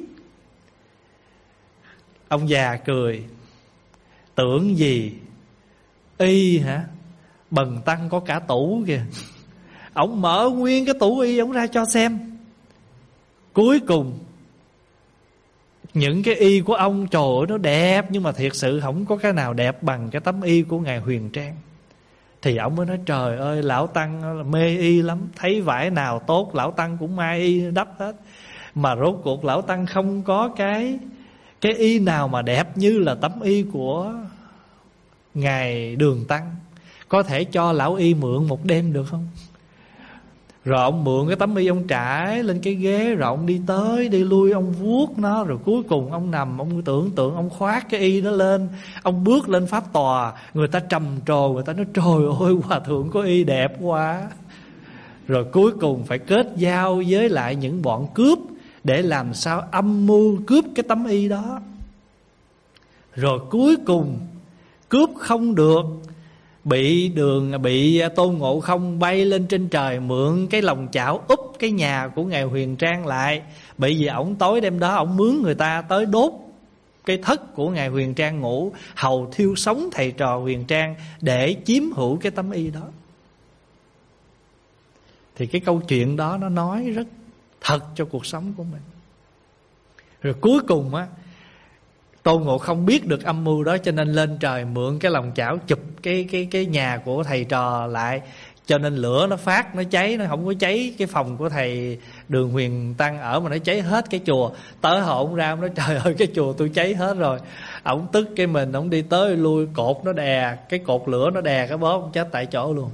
ông già cười. Tưởng gì, y hả? Bần tăng có cả tủ kìa. Ông mở nguyên cái tủ y ông ra cho xem. Cuối cùng những cái y của ông trời ơi nó đẹp, nhưng mà thiệt sự không có cái nào đẹp bằng cái tấm y của Ngài Huyền Trang. Thì ông mới nói trời ơi, lão Tăng mê y lắm, thấy vải nào tốt lão Tăng cũng mai y đắp hết. Mà rốt cuộc lão Tăng không có cái Cái y nào mà đẹp như là tấm y của Ngài Đường Tăng. Có thể cho lão y mượn một đêm được không? Rồi ông mượn cái tấm y, ông trải lên cái ghế, rồi ông đi tới đi lui, ông vuốt nó, rồi cuối cùng ông nằm, ông tưởng tượng ông khoác cái y đó lên, ông bước lên pháp tòa. Người ta trầm trồ, người ta nói trời ơi, hòa thượng có y đẹp quá. Rồi cuối cùng phải kết giao với lại những bọn cướp để làm sao âm mưu cướp cái tấm y đó. Rồi cuối cùng cướp không được, Bị đường bị Tôn Ngộ Không bay lên trên trời, mượn cái lòng chảo úp cái nhà của Ngài Huyền Trang lại. Bởi vì ổng tối đêm đó ổng mướn người ta tới đốt cái thất của Ngài Huyền Trang ngủ, hầu thiêu sống thầy trò Huyền Trang để chiếm hữu cái tấm y đó. Thì cái câu chuyện đó nó nói rất thật cho cuộc sống của mình. Rồi cuối cùng á, Tôn Ngộ Không biết được âm mưu đó, cho nên lên trời mượn cái lòng chảo chụp cái cái cái nhà của thầy trò lại, cho nên lửa nó phát, nó cháy, nó không có cháy cái phòng của thầy Đường Huyền Tăng ở, mà nó cháy hết cái chùa. Tới hồi ông ra ông nói trời ơi, cái chùa tôi cháy hết rồi. Ông tức cái mình, ông đi tới lui, cột nó đè, cái cột lửa nó đè cái bóp, ông chết tại chỗ luôn.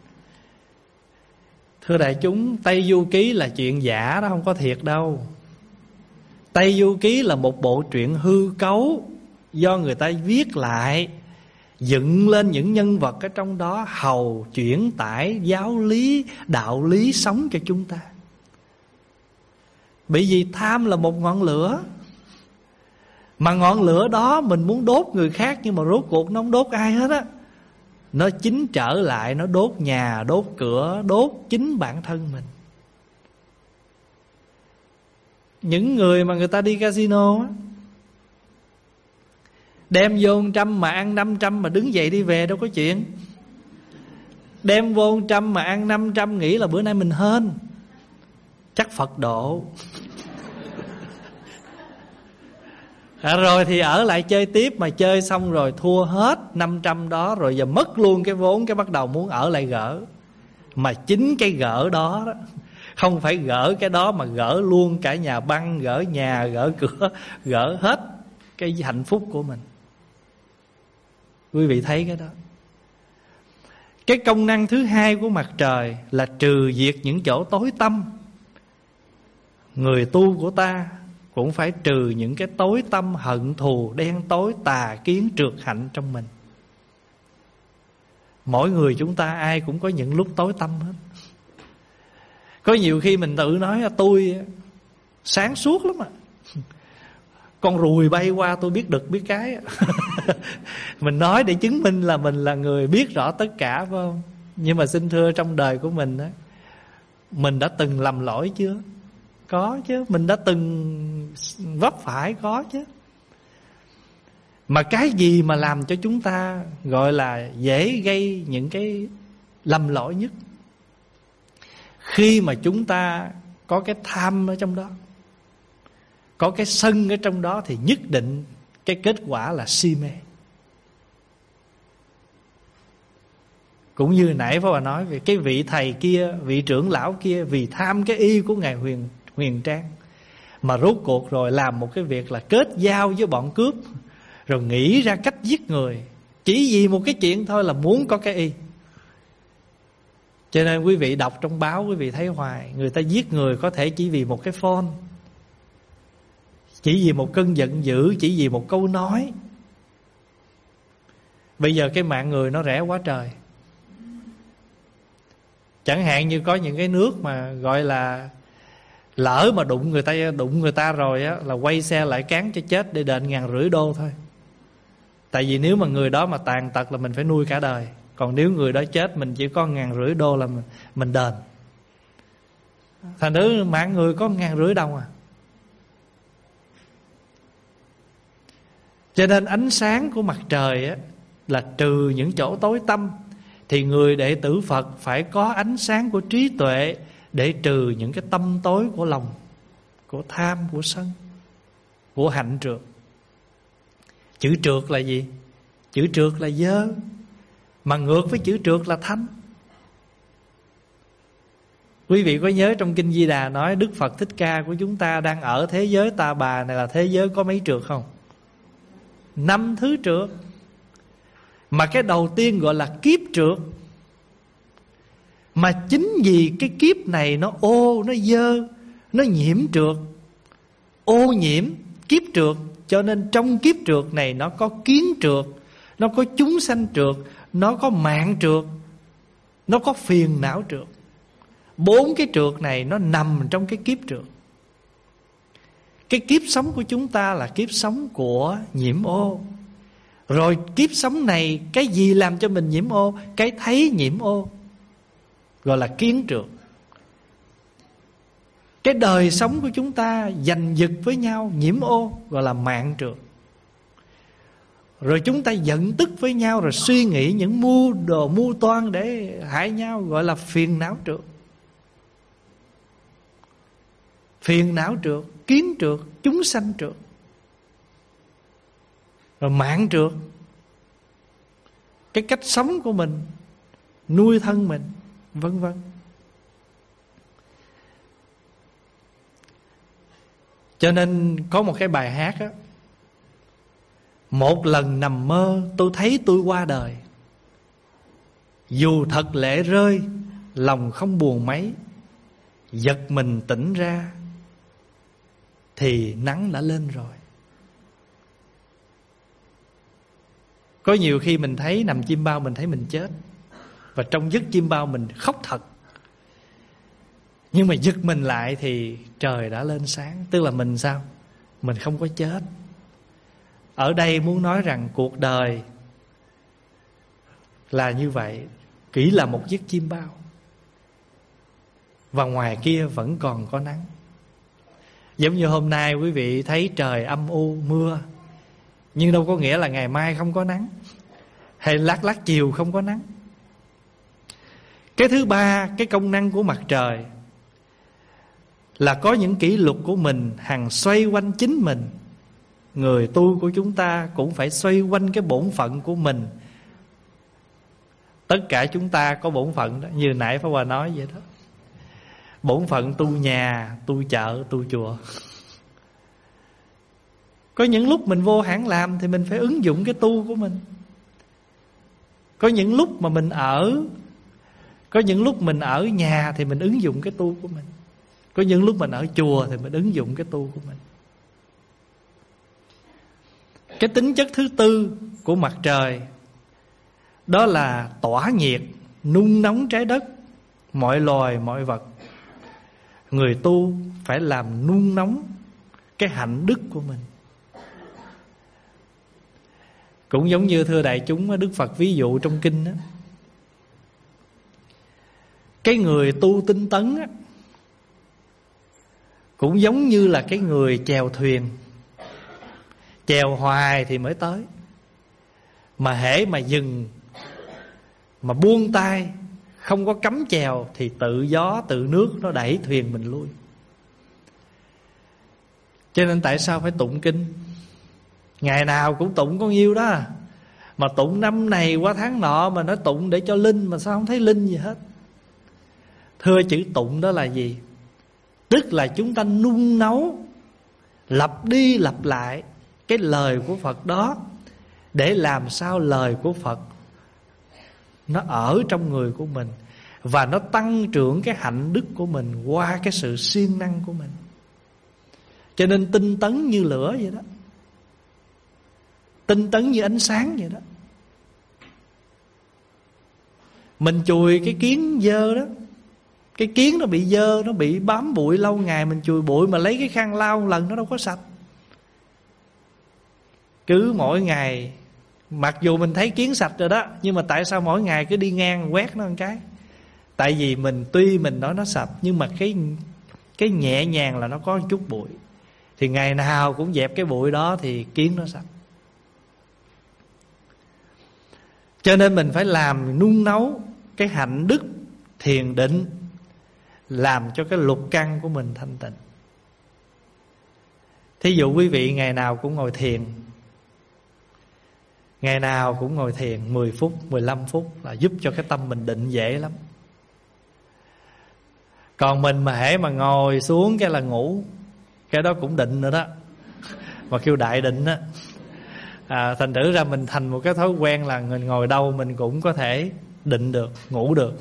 Thưa đại chúng, Tây Du Ký là chuyện giả đó, không có thiệt đâu. Tây Du Ký là một bộ truyện hư cấu do người ta viết lại, dựng lên những nhân vật ở trong đó, hầu chuyển tải giáo lý, đạo lý sống cho chúng ta. Bởi vì tham là một ngọn lửa, mà ngọn lửa đó mình muốn đốt người khác, nhưng mà rốt cuộc nó không đốt ai hết á. Nó chính trở lại, nó đốt nhà, đốt cửa, đốt chính bản thân mình. Những người mà người ta đi casino á, đem vô một trăm mà ăn năm trăm mà đứng dậy đi về đâu có chuyện. Đem vô một trăm mà ăn năm trăm nghĩ là bữa nay mình hên, chắc Phật độ. À, rồi thì ở lại chơi tiếp, mà chơi xong rồi thua hết năm trăm đó, rồi giờ mất luôn cái vốn, cái bắt đầu muốn ở lại gỡ. Mà chính cái gỡ đó đó, không phải gỡ cái đó mà gỡ luôn cả nhà băng, gỡ nhà, gỡ cửa, gỡ hết cái hạnh phúc của mình. Quý vị thấy cái đó. Cái công năng thứ hai của mặt trời là trừ diệt những chỗ tối tăm. Người tu của ta cũng phải trừ những cái tối tăm, hận thù, đen tối, tà kiến, trược hạnh trong mình. Mỗi người chúng ta ai cũng có những lúc tối tăm hết. Có nhiều khi mình tự nói tôi sáng suốt lắm à, con ruồi bay qua tôi biết được biết cái. Mình nói để chứng minh là mình là người biết rõ tất cả, phải không? Nhưng mà xin thưa, trong đời của mình á, mình đã từng lầm lỗi chưa? Có chứ. Mình đã từng vấp phải, có chứ. Mà cái gì mà làm cho chúng ta gọi là dễ gây những cái lầm lỗi nhất? Khi mà chúng ta có cái tham ở trong đó, có cái sân ở trong đó, thì nhất định cái kết quả là si mê. Cũng như nãy Pháp Hòa nói về cái vị thầy kia, vị trưởng lão kia, vì tham cái y của Ngài Huyền, Huyền Trang, mà rốt cuộc rồi làm một cái việc là kết giao với bọn cướp, rồi nghĩ ra cách giết người, chỉ vì một cái chuyện thôi là muốn có cái y. Cho nên quý vị đọc trong báo, quý vị thấy hoài người ta giết người có thể chỉ vì một cái phone, chỉ vì một cơn giận dữ, chỉ vì một câu nói. Bây giờ cái mạng người nó rẻ quá trời. Chẳng hạn như có những cái nước mà gọi là lỡ mà đụng người ta đụng người ta rồi á, là quay xe lại cán cho chết để đền ngàn rưỡi đô thôi. Tại vì nếu mà người đó mà tàn tật là mình phải nuôi cả đời. Còn nếu người đó chết mình chỉ có ngàn rưỡi đô là mình, mình đền. Thành nữ mạng người có ngàn rưỡi đồng à. Cho nên ánh sáng của mặt trời á, là trừ những chỗ tối tăm, thì người đệ tử Phật phải có ánh sáng của trí tuệ để trừ những cái tâm tối của lòng, của tham, của sân, của hạnh trượt. Chữ trượt là gì? Chữ trượt là dơ, mà ngược với chữ trượt là thanh. Quý vị có nhớ trong Kinh Di Đà nói Đức Phật Thích Ca của chúng ta đang ở thế giới Ta Bà này là thế giới có mấy trượt không? Năm thứ trượt. Mà cái đầu tiên gọi là kiếp trượt. Mà chính vì cái kiếp này nó ô, nó dơ, nó nhiễm trượt, ô nhiễm kiếp trượt, cho nên trong kiếp trượt này nó có kiến trượt, nó có chúng sanh trượt, nó có mạng trượt, nó có phiền não trượt. Bốn cái trượt này nó nằm trong cái kiếp trượt. Cái kiếp sống của chúng ta là kiếp sống của nhiễm ô. Rồi kiếp sống này cái gì làm cho mình nhiễm ô? Cái thấy nhiễm ô, gọi là kiến trượt. Cái đời sống của chúng ta giành giật với nhau, nhiễm ô, gọi là mạng trượt. Rồi chúng ta giận tức với nhau, rồi suy nghĩ những mưu đồ mưu toan để hại nhau, gọi là phiền não trượt. Phiền não trượt, kiến trượt, chúng sanh trượt. Rồi mạng trượt, cái cách sống của mình, nuôi thân mình, vân vân. Cho nên có một cái bài hát á: một lần nằm mơ tôi thấy tôi qua đời, dù thật lệ rơi lòng không buồn mấy, giật mình tỉnh ra thì nắng đã lên rồi. Có nhiều khi mình thấy nằm chim bao mình thấy mình chết, và trong giấc chim bao mình khóc thật. Nhưng mà giật mình lại thì trời đã lên sáng. Tức là mình sao? Mình không có chết. Ở đây muốn nói rằng cuộc đời là như vậy, chỉ là một giấc chim bao, và ngoài kia vẫn còn có nắng. Giống như hôm nay quý vị thấy trời âm u mưa, nhưng đâu có nghĩa là ngày mai không có nắng, hay lát lát chiều không có nắng. Cái thứ ba, cái công năng của mặt trời là có những kỷ luật của mình hằng xoay quanh chính mình. Người tu của chúng ta cũng phải xoay quanh cái bổn phận của mình. Tất cả chúng ta có bổn phận đó, như nãy Pháp Hòa nói vậy đó. Bổn phận tu nhà, tu chợ, tu chùa. Có những lúc mình vô hãng làm thì mình phải ứng dụng cái tu của mình. Có những lúc mà mình ở Có những lúc mình ở nhà thì mình ứng dụng cái tu của mình. Có những lúc mình ở chùa thì mình ứng dụng cái tu của mình. Cái tính chất thứ tư của mặt trời đó là tỏa nhiệt, nung nóng trái đất, mọi loài, mọi vật. Người tu phải làm nung nóng cái hạnh đức của mình. Cũng giống như thưa đại chúng, Đức Phật ví dụ trong kinh đó, cái người tu tinh tấn á, cũng giống như là cái người chèo thuyền. Chèo hoài thì mới tới, mà hễ mà dừng, mà buông tay, không có cắm chèo thì tự gió tự nước nó đẩy thuyền mình lui. Cho nên tại sao phải tụng kinh? Ngày nào cũng tụng có nhiêu đó, mà tụng năm này qua tháng nọ, mà nói tụng để cho linh, mà sao không thấy linh gì hết. Thưa, chữ tụng đó là gì? Tức là chúng ta nung nấu, lặp đi lặp lại cái lời của Phật đó, để làm sao lời của Phật nó ở trong người của mình, và nó tăng trưởng cái hạnh đức của mình qua cái sự siêng năng của mình. Cho nên tinh tấn như lửa vậy đó, tinh tấn như ánh sáng vậy đó. Mình chùi cái kiến dơ đó, cái kiến nó bị dơ, nó bị bám bụi lâu ngày, mình chùi bụi mà lấy cái khăn lau một lần nó đâu có sạch. Cứ mỗi ngày, mặc dù mình thấy kiến sạch rồi đó, nhưng mà tại sao mỗi ngày cứ đi ngang quét nó một cái? Tại vì mình tuy mình nói nó sạch, nhưng mà cái cái nhẹ nhàng là nó có một chút bụi, thì ngày nào cũng dẹp cái bụi đó thì kiến nó sạch. Cho nên mình phải làm nung nấu cái hạnh đức thiền định, làm cho cái lục căn của mình thanh tịnh. Thí dụ quý vị ngày nào cũng ngồi thiền, ngày nào cũng ngồi thiền mười phút, mười lăm phút là giúp cho cái tâm mình định dễ lắm. Còn mình mà hễ mà ngồi xuống cái là ngủ, cái đó cũng định nữa đó, mà kêu đại định á. à, Thành thử ra mình thành một cái thói quen là mình ngồi đâu mình cũng có thể định được, ngủ được.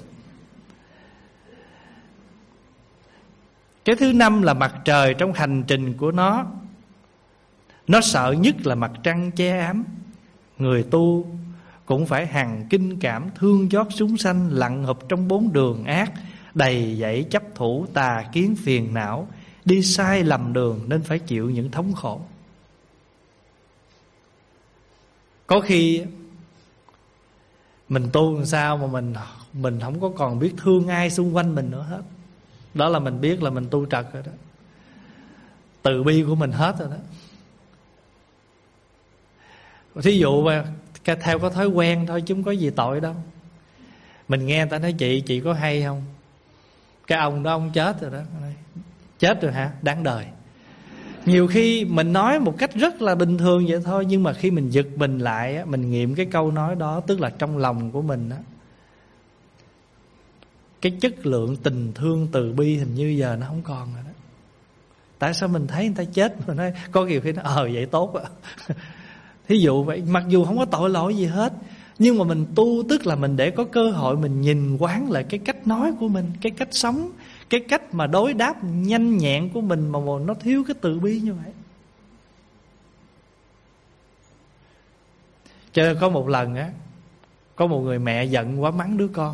Cái thứ năm là mặt trời trong hành trình của nó. Nó sợ nhất là mặt trăng che ám. Người tu cũng phải hằng kinh cảm thương xót chúng sanh, lặn hụp trong bốn đường ác, đầy dẫy chấp thủ tà kiến phiền não, đi sai lầm đường nên phải chịu những thống khổ. Có khi mình tu làm sao mà mình mình không có còn biết thương ai xung quanh mình nữa hết. Đó là mình biết là mình tu trật rồi đó, từ bi của mình hết rồi đó. Thí dụ mà theo có thói quen thôi chứ không có gì tội đâu. Mình nghe người ta nói chị, chị có hay không? Cái ông đó ông chết rồi đó. Chết rồi hả? Đáng đời. Nhiều khi mình nói một cách rất là bình thường vậy thôi, nhưng mà khi mình giật mình lại, mình nghiệm cái câu nói đó, tức là trong lòng của mình, cái chất lượng tình thương từ bi hình như giờ nó không còn rồi đó. Tại sao mình thấy người ta chết mà nói có nhiều khi nó ờ vậy tốt á. Thí dụ vậy, mặc dù không có tội lỗi gì hết, nhưng mà mình tu tức là mình để có cơ hội mình nhìn quán lại cái cách nói của mình, cái cách sống, cái cách mà đối đáp nhanh nhẹn của mình, mà nó thiếu cái từ bi như vậy. Cho nên có một lần á, có một người mẹ giận quá mắng đứa con: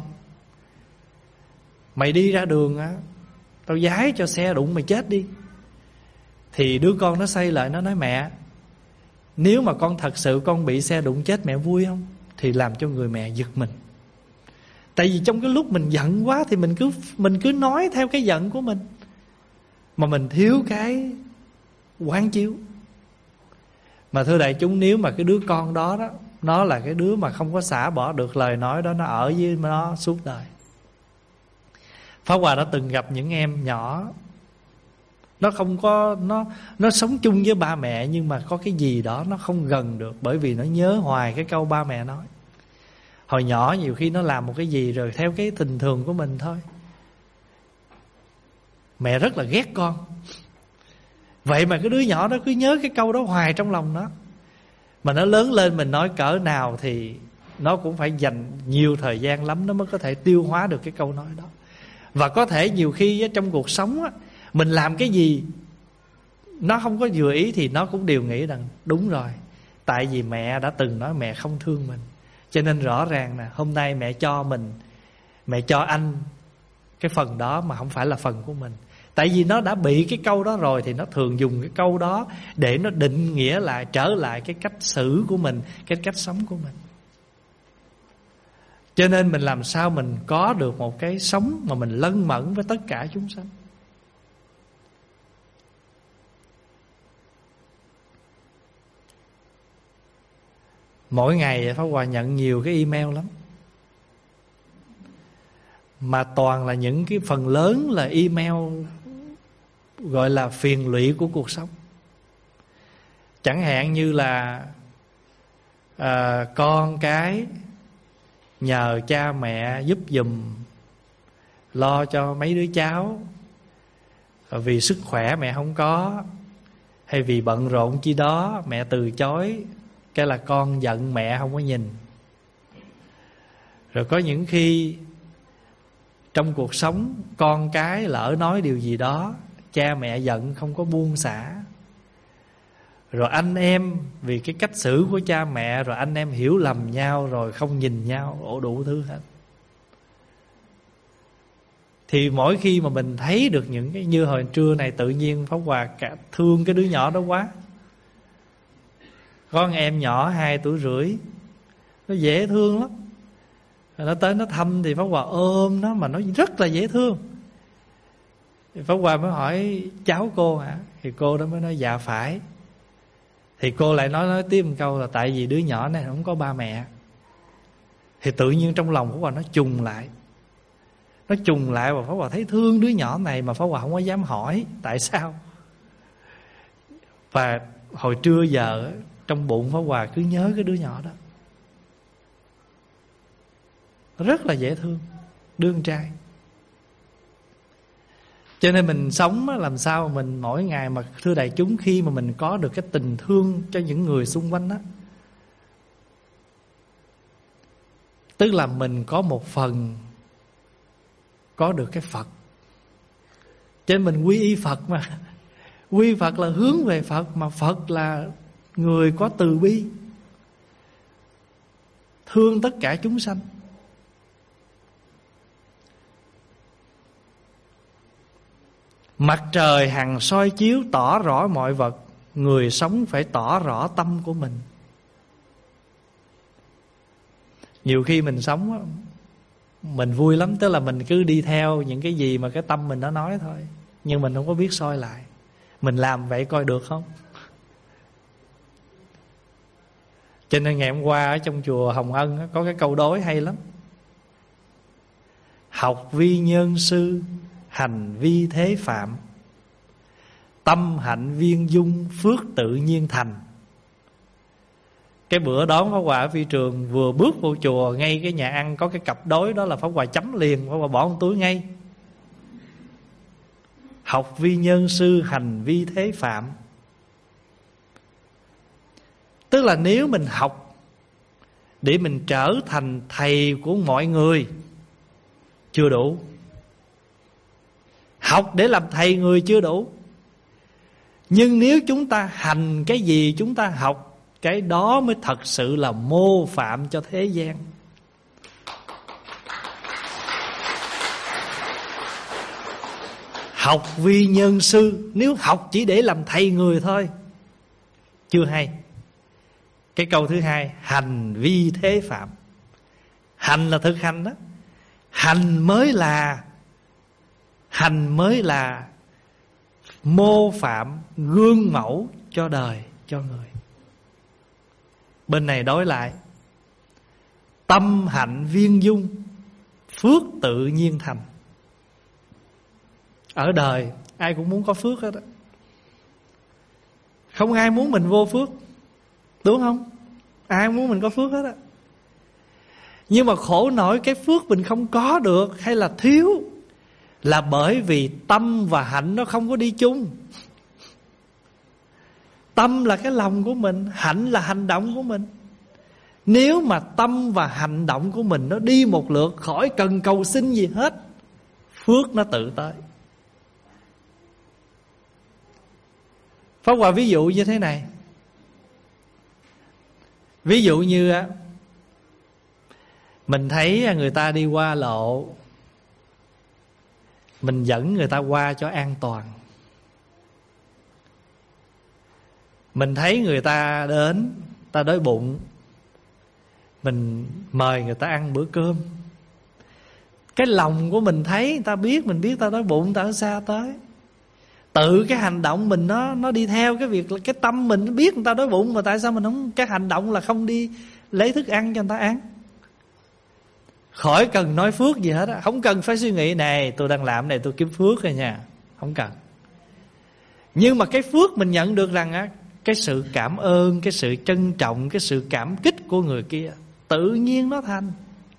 mày đi ra đường á, tao giái cho xe đụng mày chết đi. Thì đứa con nó xây lại, nó nói: mẹ, nếu mà con thật sự con bị xe đụng chết mẹ vui không? Thì làm cho người mẹ giật mình. Tại vì trong cái lúc mình giận quá thì mình cứ mình cứ nói theo cái giận của mình, mà mình thiếu cái quán chiếu. Mà thưa đại chúng, nếu mà cái đứa con đó đó, nó là cái đứa mà không có xả bỏ được lời nói đó, nó ở với nó suốt đời. Pháp Hòa đã từng gặp những em nhỏ, nó không có nó nó sống chung với ba mẹ, nhưng mà có cái gì đó nó không gần được, bởi vì nó nhớ hoài cái câu ba mẹ nói. Hồi nhỏ nhiều khi nó làm một cái gì rồi theo cái tình thường của mình thôi, mẹ rất là ghét con. Vậy mà cái đứa nhỏ đó cứ nhớ cái câu đó hoài trong lòng nó. Mà nó lớn lên mình nói cỡ nào thì nó cũng phải dành nhiều thời gian lắm nó mới có thể tiêu hóa được cái câu nói đó. Và có thể nhiều khi trong cuộc sống á, mình làm cái gì nó không có vừa ý thì nó cũng đều nghĩ rằng đúng rồi, tại vì mẹ đã từng nói mẹ không thương mình, cho nên rõ ràng nè, hôm nay mẹ cho mình, mẹ cho anh cái phần đó mà không phải là phần của mình. Tại vì nó đã bị cái câu đó rồi thì nó thường dùng cái câu đó để nó định nghĩa lại, trở lại cái cách xử của mình, cái cách sống của mình. Cho nên mình làm sao mình có được một cái sống mà mình lân mẫn với tất cả chúng sanh. Mỗi ngày Pháp Hòa nhận nhiều cái email lắm, mà toàn là những cái phần lớn là email gọi là phiền lụy của cuộc sống. Chẳng hạn như là à, con cái nhờ cha mẹ giúp giùm lo cho mấy đứa cháu, vì sức khỏe mẹ không có, hay vì bận rộn chi đó mẹ từ chối cái là con giận mẹ không có nhìn. Rồi có những khi trong cuộc sống con cái lỡ nói điều gì đó, cha mẹ giận không có buông xả. Rồi anh em vì cái cách xử của cha mẹ, rồi anh em hiểu lầm nhau, rồi không nhìn nhau, ổ đủ thứ hết. Thì mỗi khi mà mình thấy được những cái như hồi trưa này, tự nhiên Pháp Hòa cả thương cái đứa nhỏ đó quá. Con em nhỏ hai tuổi rưỡi, nó dễ thương lắm. Rồi nó tới nó thăm thì Pháp Hòa ôm nó, mà nó rất là dễ thương. Thì Pháp Hòa mới hỏi cháu cô hả? Thì cô đó mới nói dạ phải. Thì cô lại nói nói tiếp một câu là tại vì đứa nhỏ này không có ba mẹ. Thì tự nhiên trong lòng Pháp Hòa nó trùng lại. Nó trùng lại và Pháp Hòa thấy thương đứa nhỏ này, mà Pháp Hòa không có dám hỏi tại sao. Và hồi trưa giờ trong bụng Pháp Hòa cứ nhớ cái đứa nhỏ đó. Rất là dễ thương, đứa con trai. Cho nên mình sống làm sao mình mỗi ngày mà thưa đại chúng, khi mà mình có được cái tình thương cho những người xung quanh đó, tức là mình có một phần có được cái Phật. Cho nên mình quy y Phật mà. Quy Phật là hướng về Phật, mà Phật là người có từ bi, thương tất cả chúng sanh. Mặt trời hằng soi chiếu tỏ rõ mọi vật, người sống phải tỏ rõ tâm của mình. Nhiều khi mình sống mình vui lắm, tức là mình cứ đi theo những cái gì mà cái tâm mình nó nói thôi, nhưng mình không có biết soi lại mình làm vậy coi được không. Cho nên ngày hôm qua ở trong chùa Hồng Ân có cái câu đối hay lắm: học vi nhân sư, hành vi thế phạm, tâm hạnh viên dung, phước tự nhiên thành. Cái bữa đó Pháp Hòa ở phi trường vừa bước vô chùa, ngay cái nhà ăn có cái cặp đối đó là Pháp Hòa chấm liền, Pháp Hòa bỏ một túi ngay. Học vi nhân sư, hành vi thế phạm. Tức là nếu mình học để mình trở thành thầy của mọi người chưa đủ. Học để làm thầy người chưa đủ. Nhưng nếu chúng ta hành cái gì chúng ta học, cái đó mới thật sự là mô phạm cho thế gian. Học vi nhân sư, nếu học chỉ để làm thầy người thôi chưa hay. Cái câu thứ hai, hành vi thế phạm. Hành là thực hành đó. Hành mới là Hành mới là mô phạm, gương mẫu cho đời, cho người. Bên này đối lại, tâm hạnh viên dung, phước tự nhiên thành. Ở đời ai cũng muốn có phước hết đó. Không ai muốn mình vô phước, đúng không? Ai muốn mình có phước hết á. Nhưng mà khổ nổi cái phước mình không có được, hay là thiếu, là bởi vì tâm và hạnh nó không có đi chung. Tâm là cái lòng của mình, hạnh là hành động của mình. Nếu mà tâm và hành động của mình nó đi một lượt, khỏi cần cầu xin gì hết, phước nó tự tới. Pháp Hòa ví dụ như thế này. Ví dụ như mình thấy người ta đi qua lộ, mình dẫn người ta qua cho an toàn. Mình thấy người ta đến, ta đói bụng, mình mời người ta ăn bữa cơm. Cái lòng của mình thấy, người ta biết, mình biết ta đói bụng, ta ở xa tới. Tự cái hành động mình nó nó đi theo cái việc là cái tâm mình nó biết người ta đói bụng, mà tại sao mình không, cái hành động là không đi lấy thức ăn cho người ta ăn. Khỏi cần nói phước gì hết á, không cần phải suy nghĩ này tôi đang làm này tôi kiếm phước rồi nha, không cần. Nhưng mà cái phước mình nhận được rằng á, cái sự cảm ơn, cái sự trân trọng, cái sự cảm kích của người kia, tự nhiên nó thành.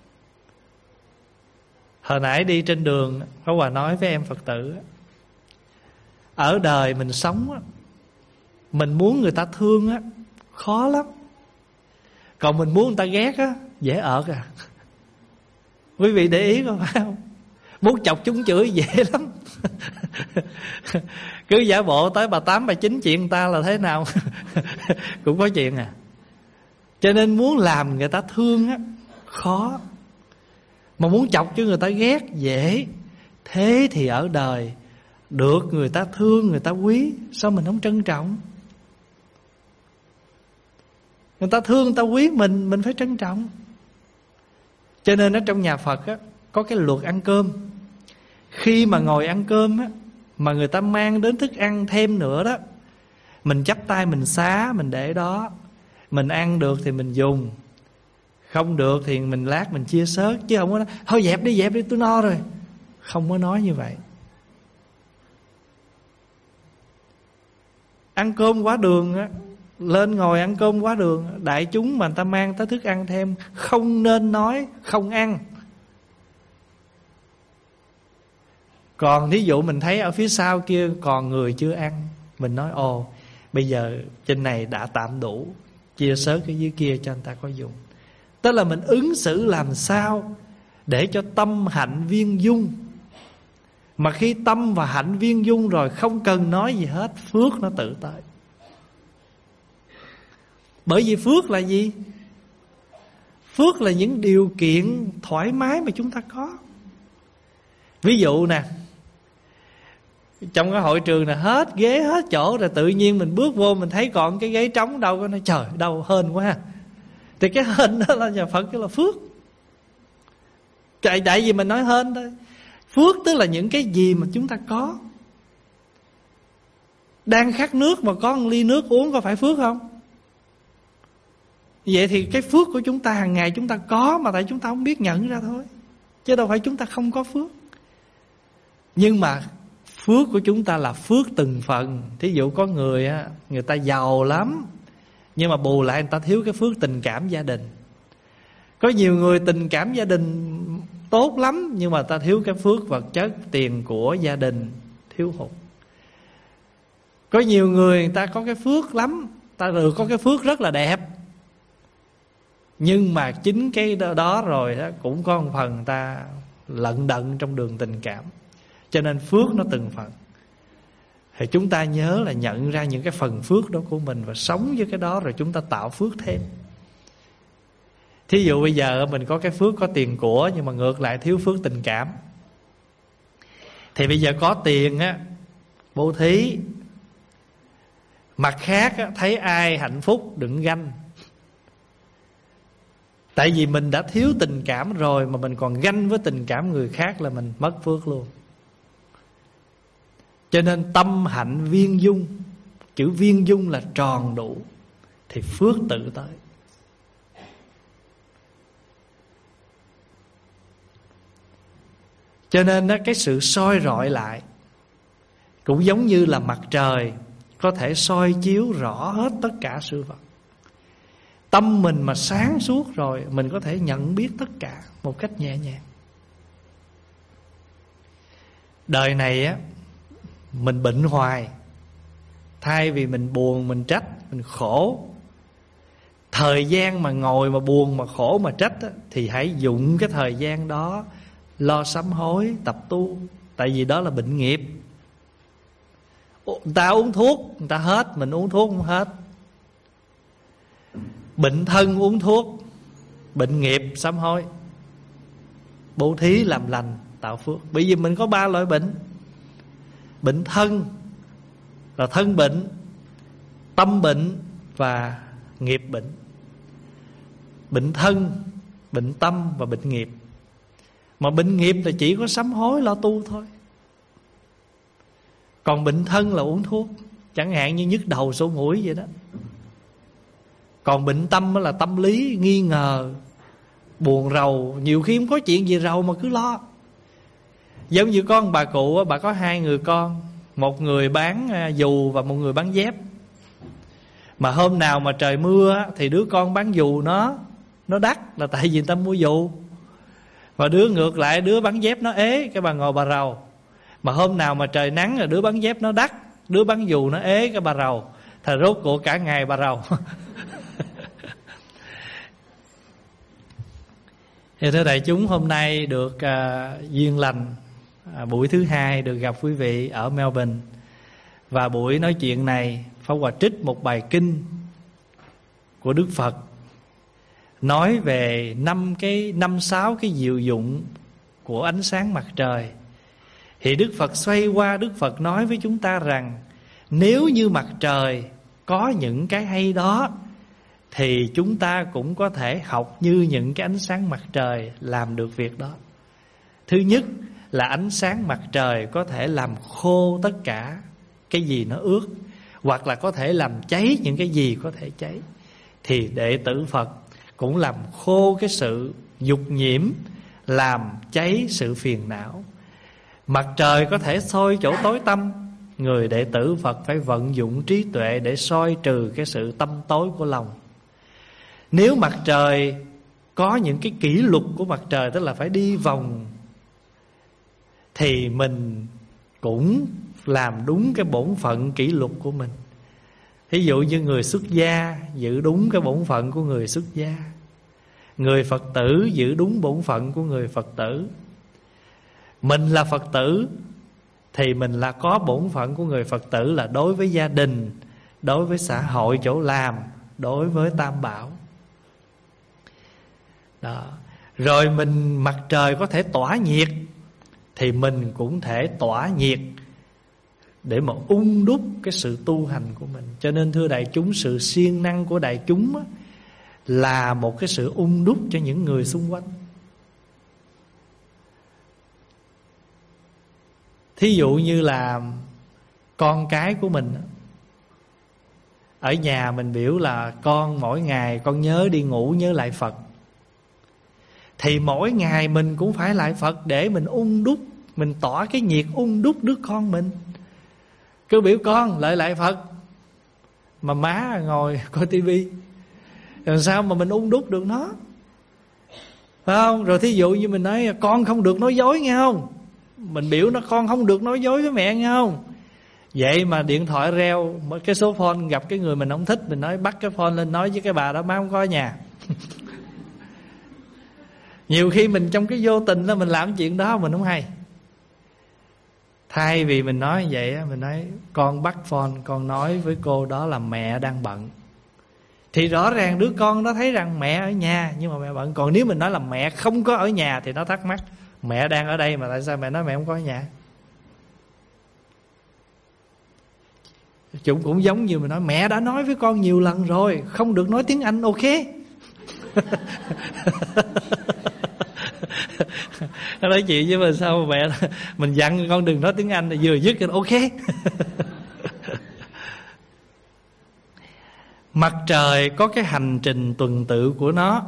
Hồi nãy đi trên đường, Pháp Hòa nói với em Phật tử, ở đời mình sống á, mình muốn người ta thương á, khó lắm. Còn mình muốn người ta ghét á, dễ ợt à. Quý vị để ý không, phải không? Muốn chọc chúng chửi dễ lắm. Cứ giả bộ tới bà tám bà chín chuyện người ta là thế nào cũng có chuyện à. Cho nên muốn làm người ta thương á khó, mà muốn chọc cho người ta ghét dễ. Thế thì ở đời được người ta thương, người ta quý, sao mình không trân trọng? Người ta thương, người ta quý mình, mình phải trân trọng. Cho nên ở trong nhà Phật á, có cái luật ăn cơm. Khi mà ngồi ăn cơm á, mà người ta mang đến thức ăn thêm nữa đó, mình chắp tay mình xá, mình để đó. Mình ăn được thì mình dùng, không được thì mình lát mình chia sớt. Chứ không có nói thôi dẹp đi, dẹp đi, tôi no rồi. Không có nói như vậy. Ăn cơm quá đường á, lên ngồi ăn cơm quá đường, đại chúng mà người ta mang tới thức ăn thêm, không nên nói không ăn. Còn thí dụ mình thấy ở phía sau kia còn người chưa ăn, mình nói ồ, bây giờ trên này đã tạm đủ, chia sớt cái dưới kia cho người ta có dùng. Tức là mình ứng xử làm sao để cho tâm hạnh viên dung. Mà khi tâm và hạnh viên dung rồi, không cần nói gì hết, phước nó tự tới. Bởi vì phước là gì? Phước là những điều kiện thoải mái mà chúng ta có. Ví dụ nè, trong cái hội trường này hết ghế hết chỗ rồi, tự nhiên mình bước vô mình thấy còn cái ghế trống đâu, có nói trời đâu hên quá ha. Thì cái hên đó là nhà Phật, cái là phước. Tại, tại vì mình nói hên thôi. Phước tức là những cái gì mà chúng ta có. Đang khát nước mà có một ly nước uống, có phải phước không? Vậy thì cái phước của chúng ta hàng ngày chúng ta có, mà tại chúng ta không biết nhận ra thôi, chứ đâu phải chúng ta không có phước. Nhưng mà phước của chúng ta là phước từng phần. Thí dụ có người á, người ta giàu lắm, nhưng mà bù lại người ta thiếu cái phước tình cảm gia đình. Có nhiều người tình cảm gia đình tốt lắm, nhưng mà ta thiếu cái phước vật chất, tiền của gia đình thiếu hụt. Có nhiều người người ta có cái phước lắm, ta được có cái phước rất là đẹp, nhưng mà chính cái đó rồi đó cũng có một phần ta lận đận trong đường tình cảm. Cho nên phước nó từng phần. Thì chúng ta nhớ là nhận ra những cái phần phước đó của mình và sống với cái đó, rồi chúng ta tạo phước thêm. Thí dụ bây giờ mình có cái phước có tiền của, nhưng mà ngược lại thiếu phước tình cảm, thì bây giờ có tiền á, bố thí. Mặt khác á, thấy ai hạnh phúc đừng ganh. Tại vì mình đã thiếu tình cảm rồi mà mình còn ganh với tình cảm người khác là mình mất phước luôn. Cho nên tâm hạnh viên dung, chữ viên dung là tròn đủ, thì phước tự tới. Cho nên đó, cái sự soi rọi lại cũng giống như là mặt trời, có thể soi chiếu rõ hết tất cả sự vật. Tâm mình mà sáng suốt rồi, mình có thể nhận biết tất cả một cách nhẹ nhàng. Đời này á, mình bệnh hoài, thay vì mình buồn, mình trách, mình khổ. Thời gian mà ngồi mà buồn, mà khổ, mà trách á, thì hãy dụng cái thời gian đó lo sám hối, tập tu. Tại vì đó là bệnh nghiệp. Người ta uống thuốc, người ta hết, mình uống thuốc không hết. Bệnh thân uống thuốc, bệnh nghiệp sám hối, bố thí làm lành, tạo phước. Bởi vì mình có ba loại bệnh. Bệnh thân là thân bệnh, tâm bệnh và nghiệp bệnh. Bệnh thân, bệnh tâm và bệnh nghiệp. Mà bệnh nghiệp là chỉ có sám hối lo tu thôi. Còn bệnh thân là uống thuốc, chẳng hạn như nhức đầu sổ mũi vậy đó. Còn bệnh tâm là tâm lý, nghi ngờ, buồn rầu, nhiều khi không có chuyện gì rầu mà cứ lo. Giống như con bà cụ, bà có hai người con, một người bán dù và một người bán dép. Mà hôm nào mà trời mưa thì đứa con bán dù nó nó đắt, là tại vì người ta mua dù. Và đứa ngược lại, đứa bán dép nó ế, cái bà ngồi bà rầu. Mà hôm nào mà trời nắng là đứa bán dép nó đắt, đứa bán dù nó ế, cái bà rầu. Thật rốt cuộc cả ngày bà rầu. Thì thưa đại chúng, hôm nay được à, duyên lành à, buổi thứ hai được gặp quý vị ở Melbourne. Và buổi nói chuyện này Pháp Hòa trích một bài kinh của Đức Phật, nói về năm cái năm sáu cái diệu dụng của ánh sáng mặt trời. Thì Đức Phật xoay qua, Đức Phật nói với chúng ta rằng nếu như mặt trời có những cái hay đó thì chúng ta cũng có thể học như những cái ánh sáng mặt trời làm được việc đó. Thứ nhất là ánh sáng mặt trời có thể làm khô tất cả cái gì nó ướt, hoặc là có thể làm cháy những cái gì có thể cháy. Thì đệ tử Phật cũng làm khô cái sự dục nhiễm, làm cháy sự phiền não. Mặt trời có thể soi chỗ tối tăm, người đệ tử Phật phải vận dụng trí tuệ để soi trừ cái sự tâm tối của lòng. Nếu mặt trời có những cái kỷ luật của mặt trời, tức là phải đi vòng, thì mình cũng làm đúng cái bổn phận kỷ luật của mình. Thí dụ như người xuất gia giữ đúng cái bổn phận của người xuất gia, người Phật tử giữ đúng bổn phận của người Phật tử. Mình là Phật tử thì mình là có bổn phận của người Phật tử, là đối với gia đình, đối với xã hội chỗ làm, đối với Tam Bảo đó. Rồi mình, mặt trời có thể tỏa nhiệt thì mình cũng thể tỏa nhiệt để mà ung đúc cái sự tu hành của mình. Cho nên thưa đại chúng, sự siêng năng của đại chúng á, là một cái sự ung đúc cho những người xung quanh. Thí dụ như là con cái của mình ở nhà, mình biểu là con mỗi ngày con nhớ đi ngủ nhớ lại Phật, thì mỗi ngày mình cũng phải lại Phật để mình ung đúc, mình tỏ cái nhiệt ung đúc đứa con mình. Cứ biểu con lại lại Phật mà má ngồi coi tivi, làm sao mà mình ung đúc được nó, phải không? Rồi thí dụ như mình nói con không được nói dối nghe không, mình biểu nó con không được nói dối với mẹ nghe không. Vậy mà điện thoại reo cái số phone, gặp cái người mình không thích, mình nói bắt cái phone lên nói với cái bà đó má không có ở nhà. Nhiều khi mình trong cái vô tình đó mình làm chuyện đó mình không hay. Thay vì mình nói vậy á, mình nói con bắt phone, con nói với cô đó là mẹ đang bận, thì rõ ràng đứa con nó thấy rằng mẹ ở nhà nhưng mà mẹ bận. Còn nếu mình nói là mẹ không có ở nhà thì nó thắc mắc, mẹ đang ở đây mà tại sao mẹ nói mẹ không có ở nhà. Chúng cũng giống như mình nói mẹ đã nói với con nhiều lần rồi, không được nói tiếng Anh, ok. Nó nói chuyện với mình sao mà mẹ mình dặn con đừng nói tiếng Anh, vừa dứt cho ok. Mặt trời có cái hành trình tuần tự của nó,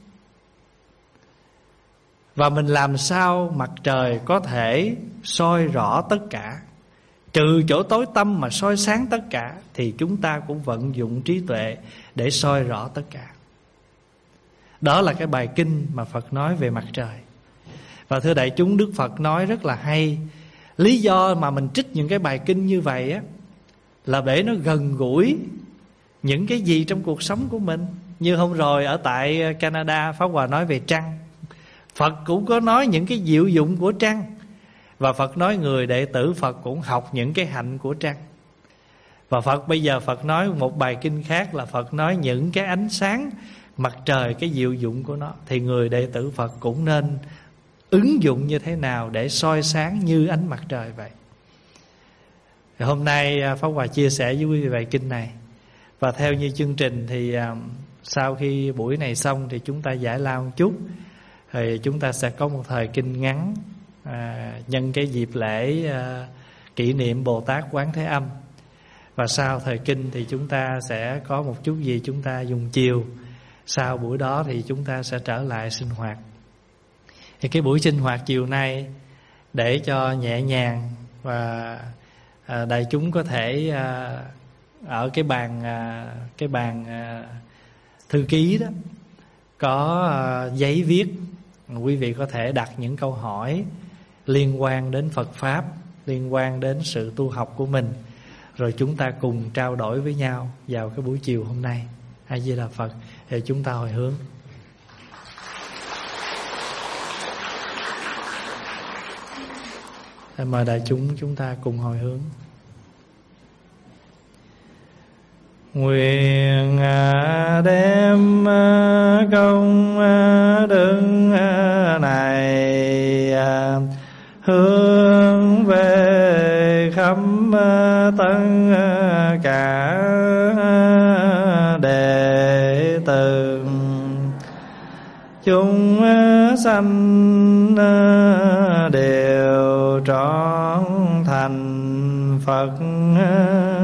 và mình làm sao mặt trời có thể soi rõ tất cả, trừ chỗ tối tăm mà soi sáng tất cả, thì chúng ta cũng vận dụng trí tuệ để soi rõ tất cả. Đó là cái bài kinh mà Phật nói về mặt trời. Và thưa đại chúng, Đức Phật nói rất là hay. Lý do mà mình trích những cái bài kinh như vậy á, là để nó gần gũi những cái gì trong cuộc sống của mình. Như hôm rồi ở tại Canada, Pháp Hòa nói về trăng, Phật cũng có nói những cái diệu dụng của trăng. Và Phật nói người đệ tử Phật cũng học những cái hạnh của trăng. Và Phật bây giờ Phật nói một bài kinh khác là Phật nói những cái ánh sáng mặt trời, cái diệu dụng của nó, thì người đệ tử Phật cũng nên ứng dụng như thế nào để soi sáng như ánh mặt trời vậy. Hôm nay Pháp Hòa chia sẻ với quý vị bài kinh này. Và theo như chương trình thì sau khi buổi này xong thì chúng ta giải lao một chút, thì chúng ta sẽ có một thời kinh ngắn à, nhân cái dịp lễ à, kỷ niệm Bồ Tát Quán Thế Âm. Và sau thời kinh thì chúng ta sẽ có một chút gì chúng ta dùng chiều. Sau buổi đó thì chúng ta sẽ trở lại sinh hoạt. Thì cái buổi sinh hoạt chiều nay để cho nhẹ nhàng và à, đại chúng có thể à, ở cái bàn à, cái bàn à, thư ký đó có à, giấy viết, quý vị có thể đặt những câu hỏi liên quan đến Phật Pháp, liên quan đến sự tu học của mình, rồi chúng ta cùng trao đổi với nhau vào cái buổi chiều hôm nay. A Di Đà Phật. Thì chúng ta hồi hướng. Mời đại chúng chúng ta cùng hồi hướng. Nguyện đem công đức này hướng về khắp tất cả đệ tử chúng sanh đều trọn thành Phật